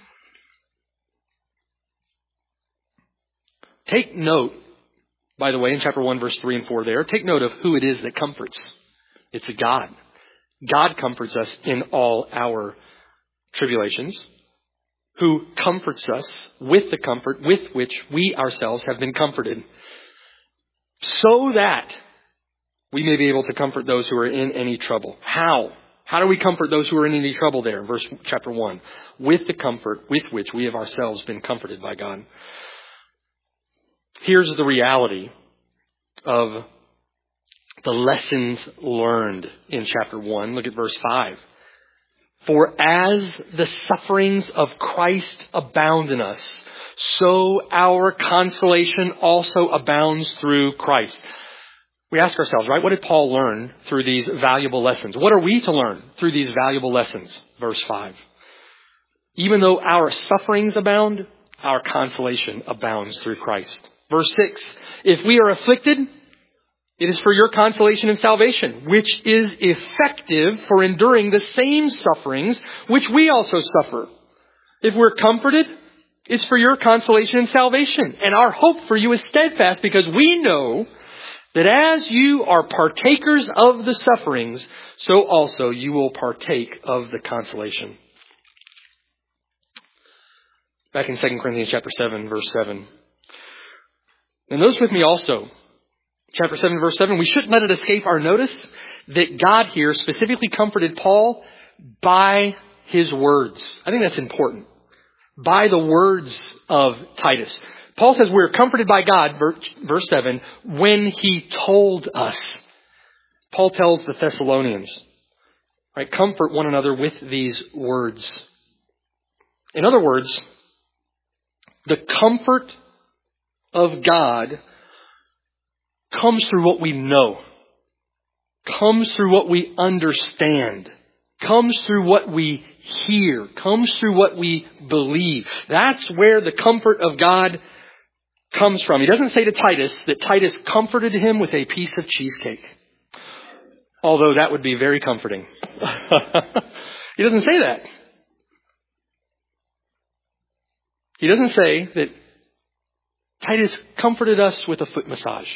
Take note, by the way, in chapter 1, verse 3 and 4 there, take note of who it is that comforts. It's a God. God comforts us in all our tribulations, who comforts us with the comfort with which we ourselves have been comforted, so that we may be able to comfort those who are in any trouble. How? How do we comfort those who are in any trouble there? Chapter 1. With the comfort with which we have ourselves been comforted by God. Here's the reality of the lessons learned in chapter 1. Look at verse 5. For as the sufferings of Christ abound in us, so our consolation also abounds through Christ. We ask ourselves, right, what did Paul learn through these valuable lessons? What are we to learn through these valuable lessons? Verse 5. Even though our sufferings abound, our consolation abounds through Christ. Verse 6. If we are afflicted, it is for your consolation and salvation, which is effective for enduring the same sufferings which we also suffer. If we're comforted, it's for your consolation and salvation. And our hope for you is steadfast, because we know that as you are partakers of the sufferings, so also you will partake of the consolation. Back in 2 Corinthians chapter 7, verse 7. And notice with me also, chapter 7, verse 7, we shouldn't let it escape our notice that God here specifically comforted Paul by his words. I think that's important. By the words of Titus. Paul says we're comforted by God, verse 7, when he told us. Paul tells the Thessalonians, right, comfort one another with these words. In other words, the comfort of God comes through what we know, comes through what we understand, comes through what we hear, comes through what we believe. That's where the comfort of God comes from. He doesn't say to Titus that Titus comforted him with a piece of cheesecake, although that would be very comforting. He doesn't say that. He doesn't say that Titus comforted us with a foot massage.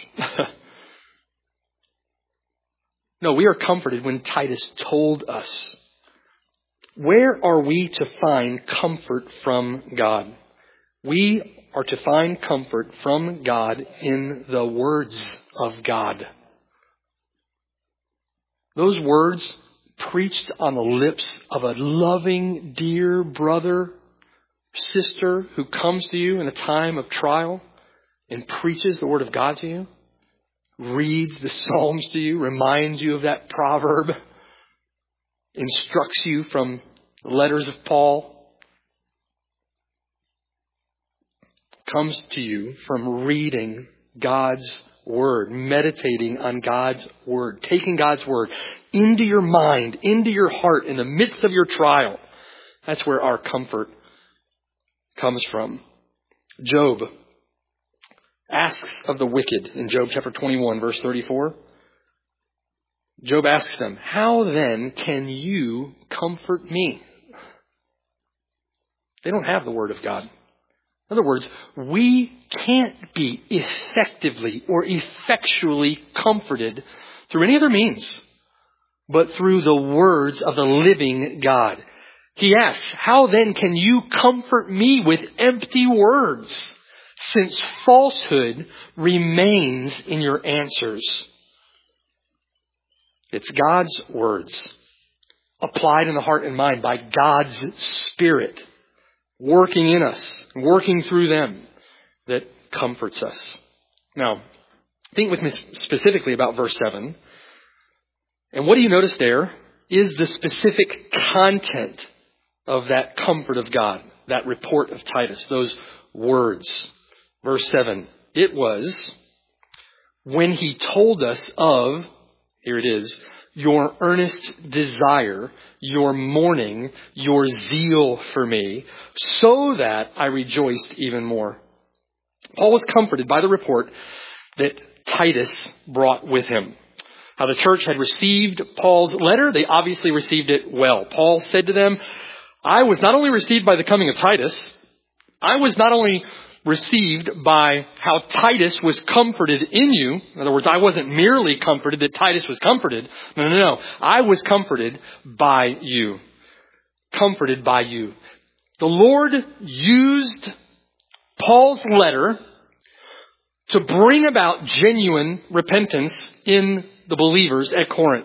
No, we are comforted when Titus told us. Where are we to find comfort from God? We are to find comfort from God in the words of God. Those words preached on the lips of a loving, dear brother, sister who comes to you in a time of trial and preaches the word of God to you, reads the Psalms to you, reminds you of that proverb, instructs you from the letters of Paul, comes to you from reading God's word, meditating on God's word, taking God's word into your mind, into your heart in the midst of your trial. That's where our comfort comes from. Job asks of the wicked in Job chapter 21, verse 34. Job asks them, how then can you comfort me? They don't have the word of God. In other words, we can't be effectively or effectually comforted through any other means, but through the words of the living God. He asks, how then can you comfort me with empty words, since falsehood remains in your answers? It's God's words, applied in the heart and mind by God's Spirit, working in us, working through them, that comforts us. Now, think with me specifically about verse 7. And what do you notice there is the specific content of that comfort of God, that report of Titus, those words. Verse 7, it was when he told us of, here it is, your earnest desire, your mourning, your zeal for me, so that I rejoiced even more. Paul was comforted by the report that Titus brought with him. How the church had received Paul's letter, they obviously received it well. Paul said to them, I was not only received by the coming of Titus, I was not only received by how Titus was comforted in you. In other words, I wasn't merely comforted that Titus was comforted. No. I was comforted by you. Comforted by you. The Lord used Paul's letter to bring about genuine repentance in the believers at Corinth.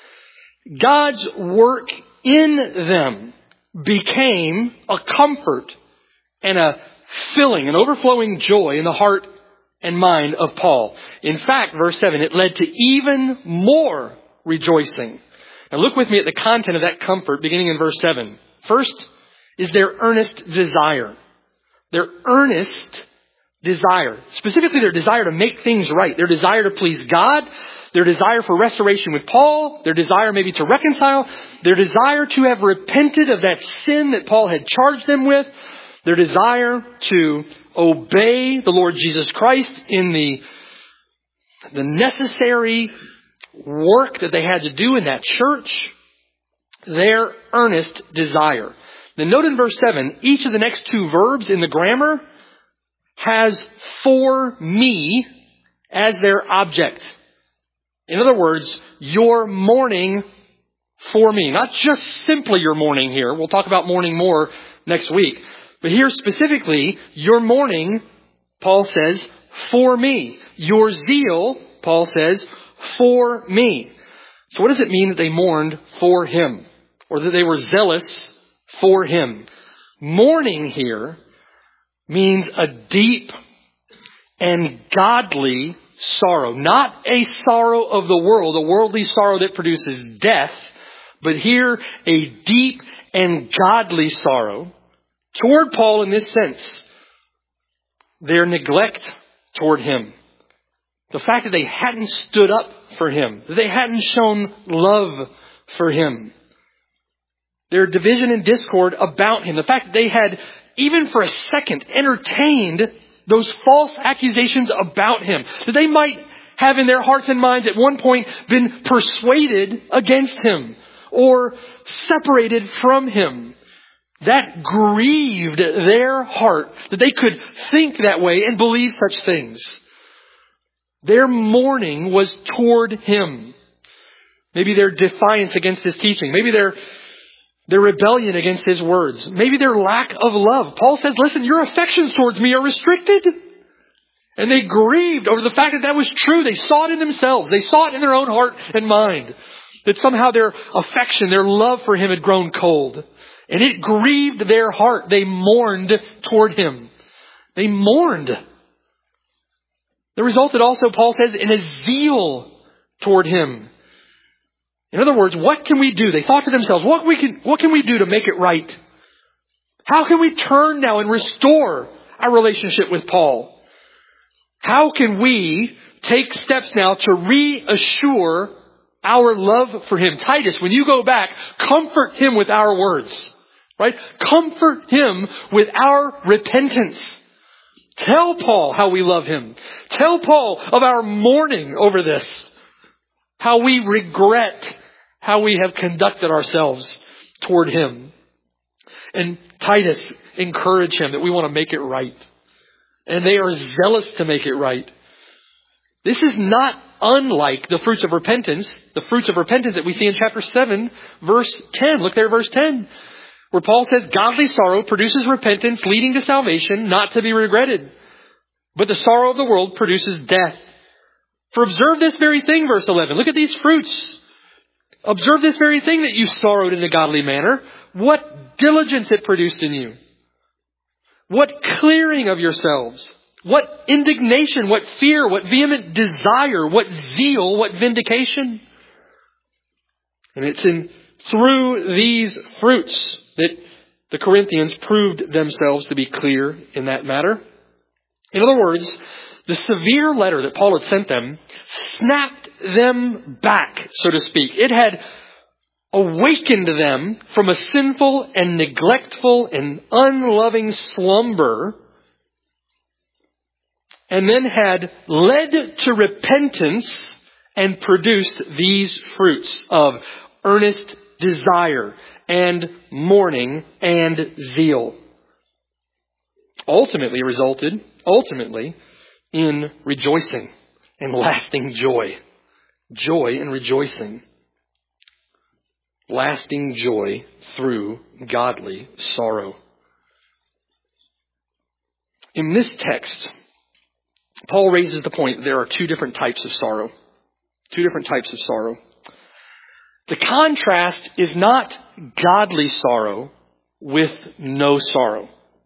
God's work in them became a comfort and a filling, an overflowing joy in the heart and mind of Paul. In fact, verse 7, it led to even more rejoicing. Now look with me at the content of that comfort beginning in verse 7. First is their earnest desire. Their earnest desire. Specifically their desire to make things right. Their desire to please God. Their desire for restoration with Paul. Their desire maybe to reconcile. Their desire to have repented of that sin that Paul had charged them with. Their desire to obey the Lord Jesus Christ in the necessary work that they had to do in that church. Their earnest desire. Then note in verse 7, each of the next two verbs in the grammar has for me as their object. In other words, your mourning for me. Not just simply your mourning here. We'll talk about mourning more next week. But here specifically, your mourning, Paul says, for me. Your zeal, Paul says, for me. So what does it mean that they mourned for him? Or that they were zealous for him? Mourning here means a deep and godly sorrow. Not a sorrow of the world, a worldly sorrow that produces death, but here a deep and godly sorrow toward Paul in this sense. Their neglect toward him. The fact that they hadn't stood up for him. That they hadn't shown love for him. Their division and discord about him. The fact that they had, even for a second, entertained those false accusations about him. That they might have in their hearts and minds at one point been persuaded against him. Or separated from him. That grieved their heart. That they could think that way and believe such things. Their mourning was toward him. Maybe their defiance against his teaching. Maybe their rebellion against his words. Maybe their lack of love. Paul says, listen, your affections towards me are restricted. And they grieved over the fact that that was true. They saw it in themselves. They saw it in their own heart and mind. That somehow their affection, their love for him had grown cold. And it grieved their heart. They mourned toward him. They mourned. There resulted also, Paul says, in a zeal toward him. In other words, what can we do? They thought to themselves, what can we do to make it right? How can we turn now and restore our relationship with Paul? How can we take steps now to reassure our love for him? Titus, when you go back, comfort him with our words. Right? Comfort him with our repentance. Tell Paul how we love him. Tell Paul of our mourning over this. How we regret how we have conducted ourselves toward him. And Titus, encourage him that we want to make it right. And they are zealous to make it right. This is not unlike the fruits of repentance. The fruits of repentance that we see in chapter 7, verse 10. Look there at verse 10. Where Paul says, godly sorrow produces repentance leading to salvation, not to be regretted. But the sorrow of the world produces death. For observe this very thing, verse 11. Look at these fruits. Observe this very thing that you sorrowed in a godly manner. What diligence it produced in you. What clearing of yourselves. What indignation, what fear, what vehement desire, what zeal, what vindication. And it's through these fruits that the Corinthians proved themselves to be clear in that matter. In other words, the severe letter that Paul had sent them snapped them back, so to speak. It had awakened them from a sinful and neglectful and unloving slumber, and then had led to repentance and produced these fruits of earnest desire and mourning and zeal. ultimately resulted in rejoicing and lasting joy. Joy and rejoicing. Lasting joy through godly sorrow. In this text, Paul raises the point that there are two different types of sorrow. Two different types of sorrow. The contrast is not godly sorrow with no sorrow.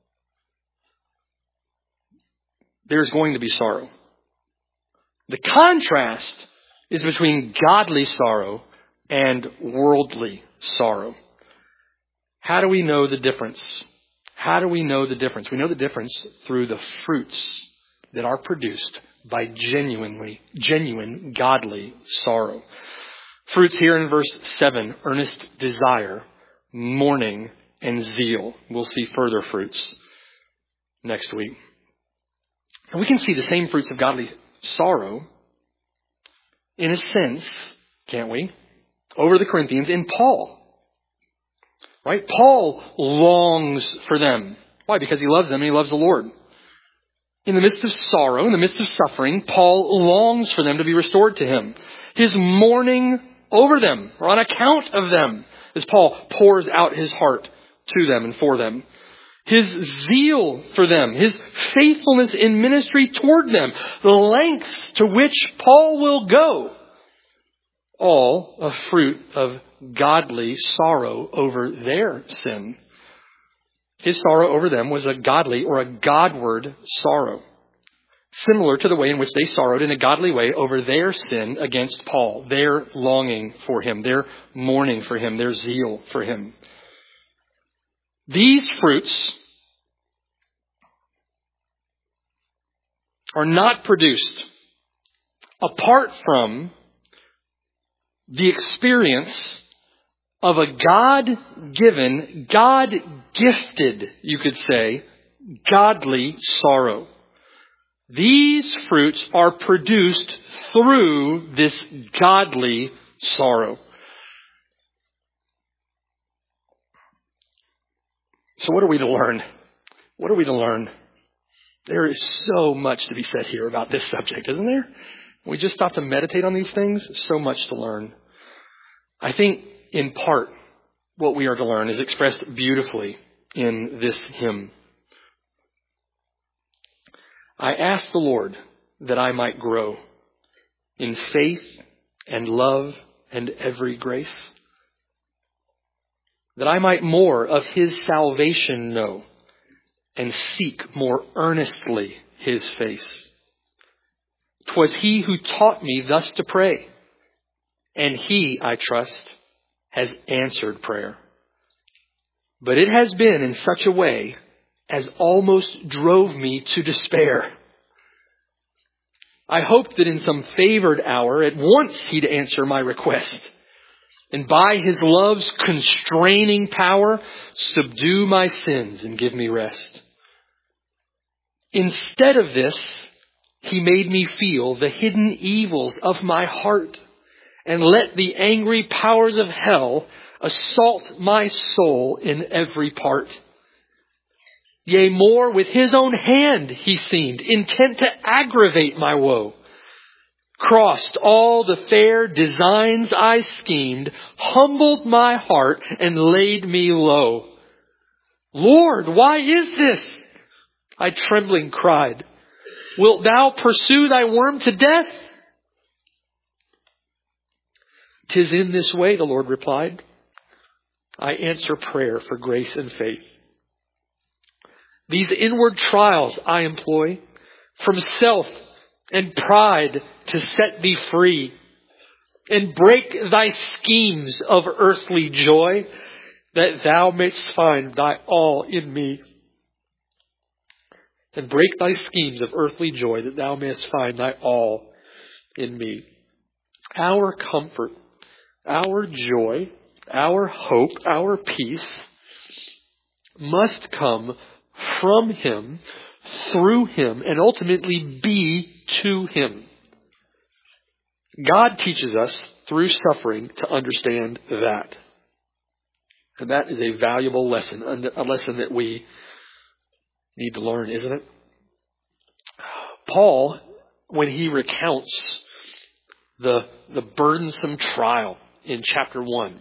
There's going to be sorrow. The contrast is between godly sorrow and worldly sorrow. How do we know the difference? How do we know the difference? We know the difference through the fruits that are produced by genuine godly sorrow. Fruits here in verse 7, earnest desire, mourning, and zeal. We'll see further fruits next week. And we can see the same fruits of godly sorrow, in a sense, can't we, over the Corinthians in Paul. Right? Paul longs for them. Why? Because he loves them and he loves the Lord. In the midst of sorrow, in the midst of suffering, Paul longs for them to be restored to him. His mourning over them, or on account of them, as Paul pours out his heart to them and for them. His zeal for them, his faithfulness in ministry toward them, the lengths to which Paul will go, all a fruit of godly sorrow over their sin. His sorrow over them was a godly or a Godward sorrow, similar to the way in which they sorrowed in a godly way over their sin against Paul, their longing for him, their mourning for him, their zeal for him. These fruits are not produced apart from the experience of a God-given, God-gifted, you could say, godly sorrow. These fruits are produced through this godly sorrow. So what are we to learn? What are we to learn? There is so much to be said here about this subject, isn't there? We just stop to meditate on these things. So much to learn. I think, in part, what we are to learn is expressed beautifully in this hymn. I ask the Lord that I might grow in faith and love and every grace, that I might more of his salvation know and seek more earnestly his face. 'Twas he who taught me thus to pray, and he, I trust, has answered prayer. But it has been in such a way as almost drove me to despair. I hoped that in some favored hour at once he'd answer my request, and by his love's constraining power subdue my sins and give me rest. Instead of this, he made me feel the hidden evils of my heart and let the angry powers of hell assault my soul in every part. Yea, more, with his own hand he seemed, intent to aggravate my woe. Crossed all the fair designs I schemed, humbled my heart and laid me low. Lord, why is this? I trembling cried. Wilt thou pursue thy worm to death? 'Tis in this way, the Lord replied, I answer prayer for grace and faith. These inward trials I employ from self and pride to set thee free and break thy schemes of earthly joy, that thou mayst find thy all in me. And break thy schemes of earthly joy, that thou mayst find thy all in me. Our comfort, our joy, our hope, our peace must come from him, through him, and ultimately be to him. God teaches us through suffering to understand that. And that is a valuable lesson, a lesson that we need to learn, isn't it? Paul, when he recounts the burdensome trial in chapter 1,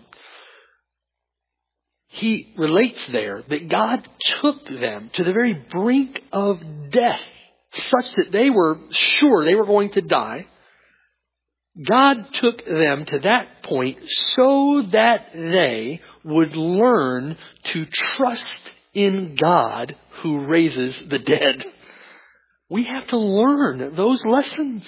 he relates there that God took them to the very brink of death, such that they were sure they were going to die. God took them to that point so that they would learn to trust in God who raises the dead. We have to learn those lessons.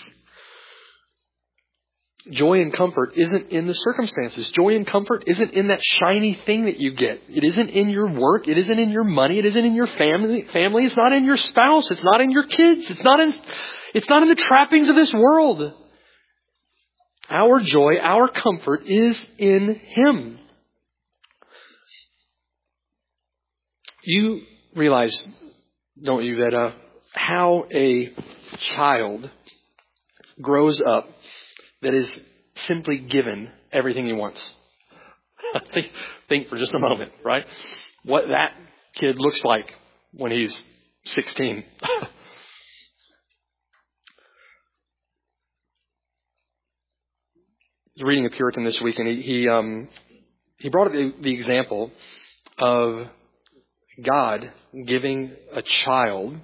Joy and comfort isn't in the circumstances. Joy and comfort isn't in that shiny thing that you get. It isn't in your work. It isn't in your money. It isn't in your family. It's not in your spouse. It's not in your kids. It's not in the trappings of this world. Our joy, our comfort is in Him. You realize, don't you, that how a child grows up that is simply given everything he wants. Think for just a moment, right? What that kid looks like when he's 16. I was reading a Puritan this week, and he brought up the example of God giving a child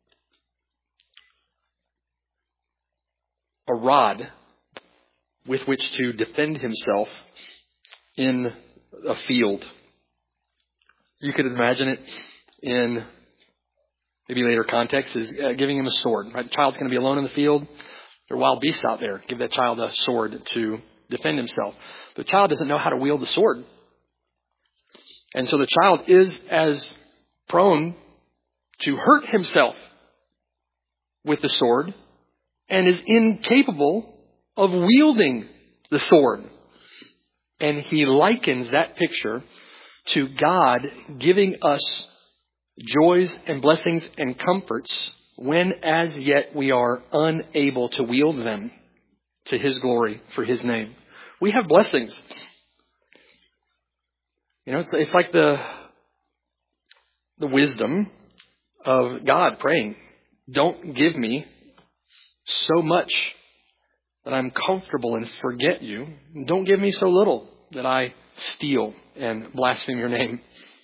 a rod with which to defend himself in a field. You could imagine it in maybe later context is giving him a sword. Right? The child's going to be alone in the field. There are wild beasts out there. Give that child a sword to defend himself. The child doesn't know how to wield the sword. And so the child is as prone to hurt himself with the sword and is incapable of wielding the sword. And he likens that picture to God giving us joys and blessings and comforts when as yet we are unable to wield them to His glory for His name. We have blessings. You know, it's like the wisdom of God praying, don't give me so much that I'm comfortable and forget you. Don't give me so little that I steal and blaspheme your name.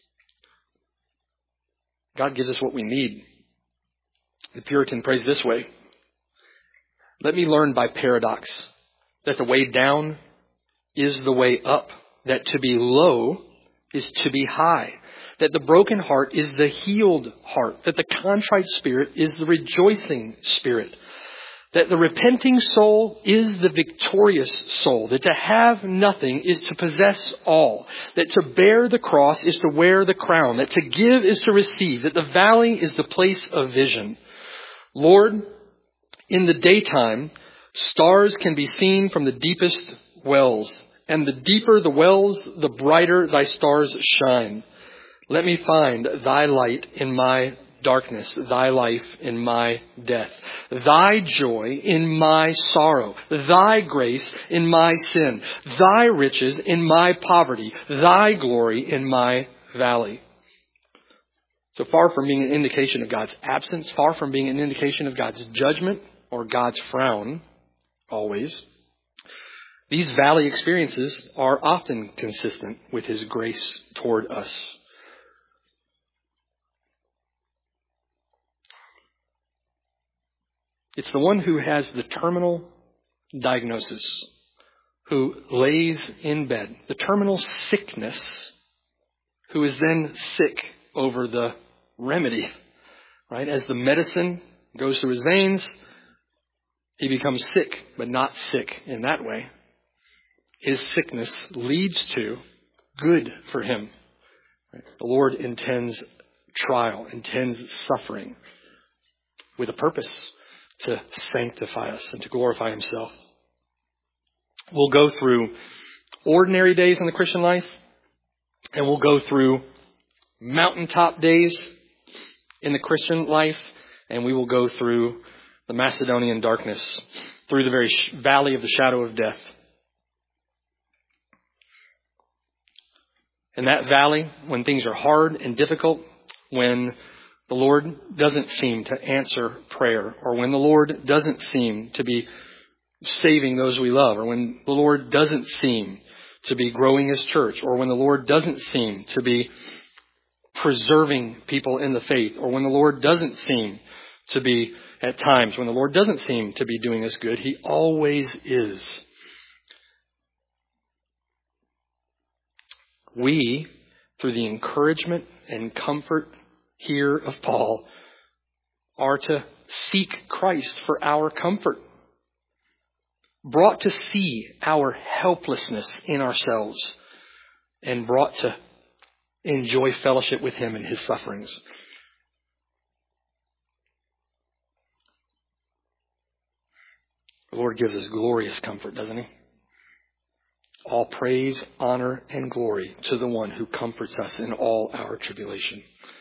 God gives us what we need. The Puritan prays this way: let me learn by paradox that the way down is the way up, that to be low is to be high, that the broken heart is the healed heart, that the contrite spirit is the rejoicing spirit, that the repenting soul is the victorious soul, that to have nothing is to possess all, that to bear the cross is to wear the crown, that to give is to receive, that the valley is the place of vision. Lord, in the daytime, stars can be seen from the deepest wells, and the deeper the wells, the brighter thy stars shine. Let me find thy light in my darkness, thy life in my death, thy joy in my sorrow, thy grace in my sin, thy riches in my poverty, thy glory in my valley. So far from being an indication of God's absence, far from being an indication of God's judgment or God's frown, always, these valley experiences are often consistent with His grace toward us. It's the one who has the terminal diagnosis, who lays in bed, the terminal sickness, who is then sick over the remedy, right? As the medicine goes through his veins, he becomes sick, but not sick in that way. His sickness leads to good for him. The Lord intends trial, intends suffering with a purpose to sanctify us and to glorify Himself. We'll go through ordinary days in the Christian life, and we'll go through mountaintop days in the Christian life, and we will go through the Macedonian darkness, through the very valley of the shadow of death. In that valley, when things are hard and difficult, when the Lord doesn't seem to answer prayer, or when the Lord doesn't seem to be saving those we love, or when the Lord doesn't seem to be growing His church, or when the Lord doesn't seem to be preserving people in the faith, or when the Lord doesn't seem to be, at times, when the Lord doesn't seem to be doing us good, He always is. We, through the encouragement and comfort here of Paul, are to seek Christ for our comfort, brought to see our helplessness in ourselves, and brought to enjoy fellowship with Him in His sufferings. The Lord gives us glorious comfort, doesn't He? All praise, honor, and glory to the one who comforts us in all our tribulation.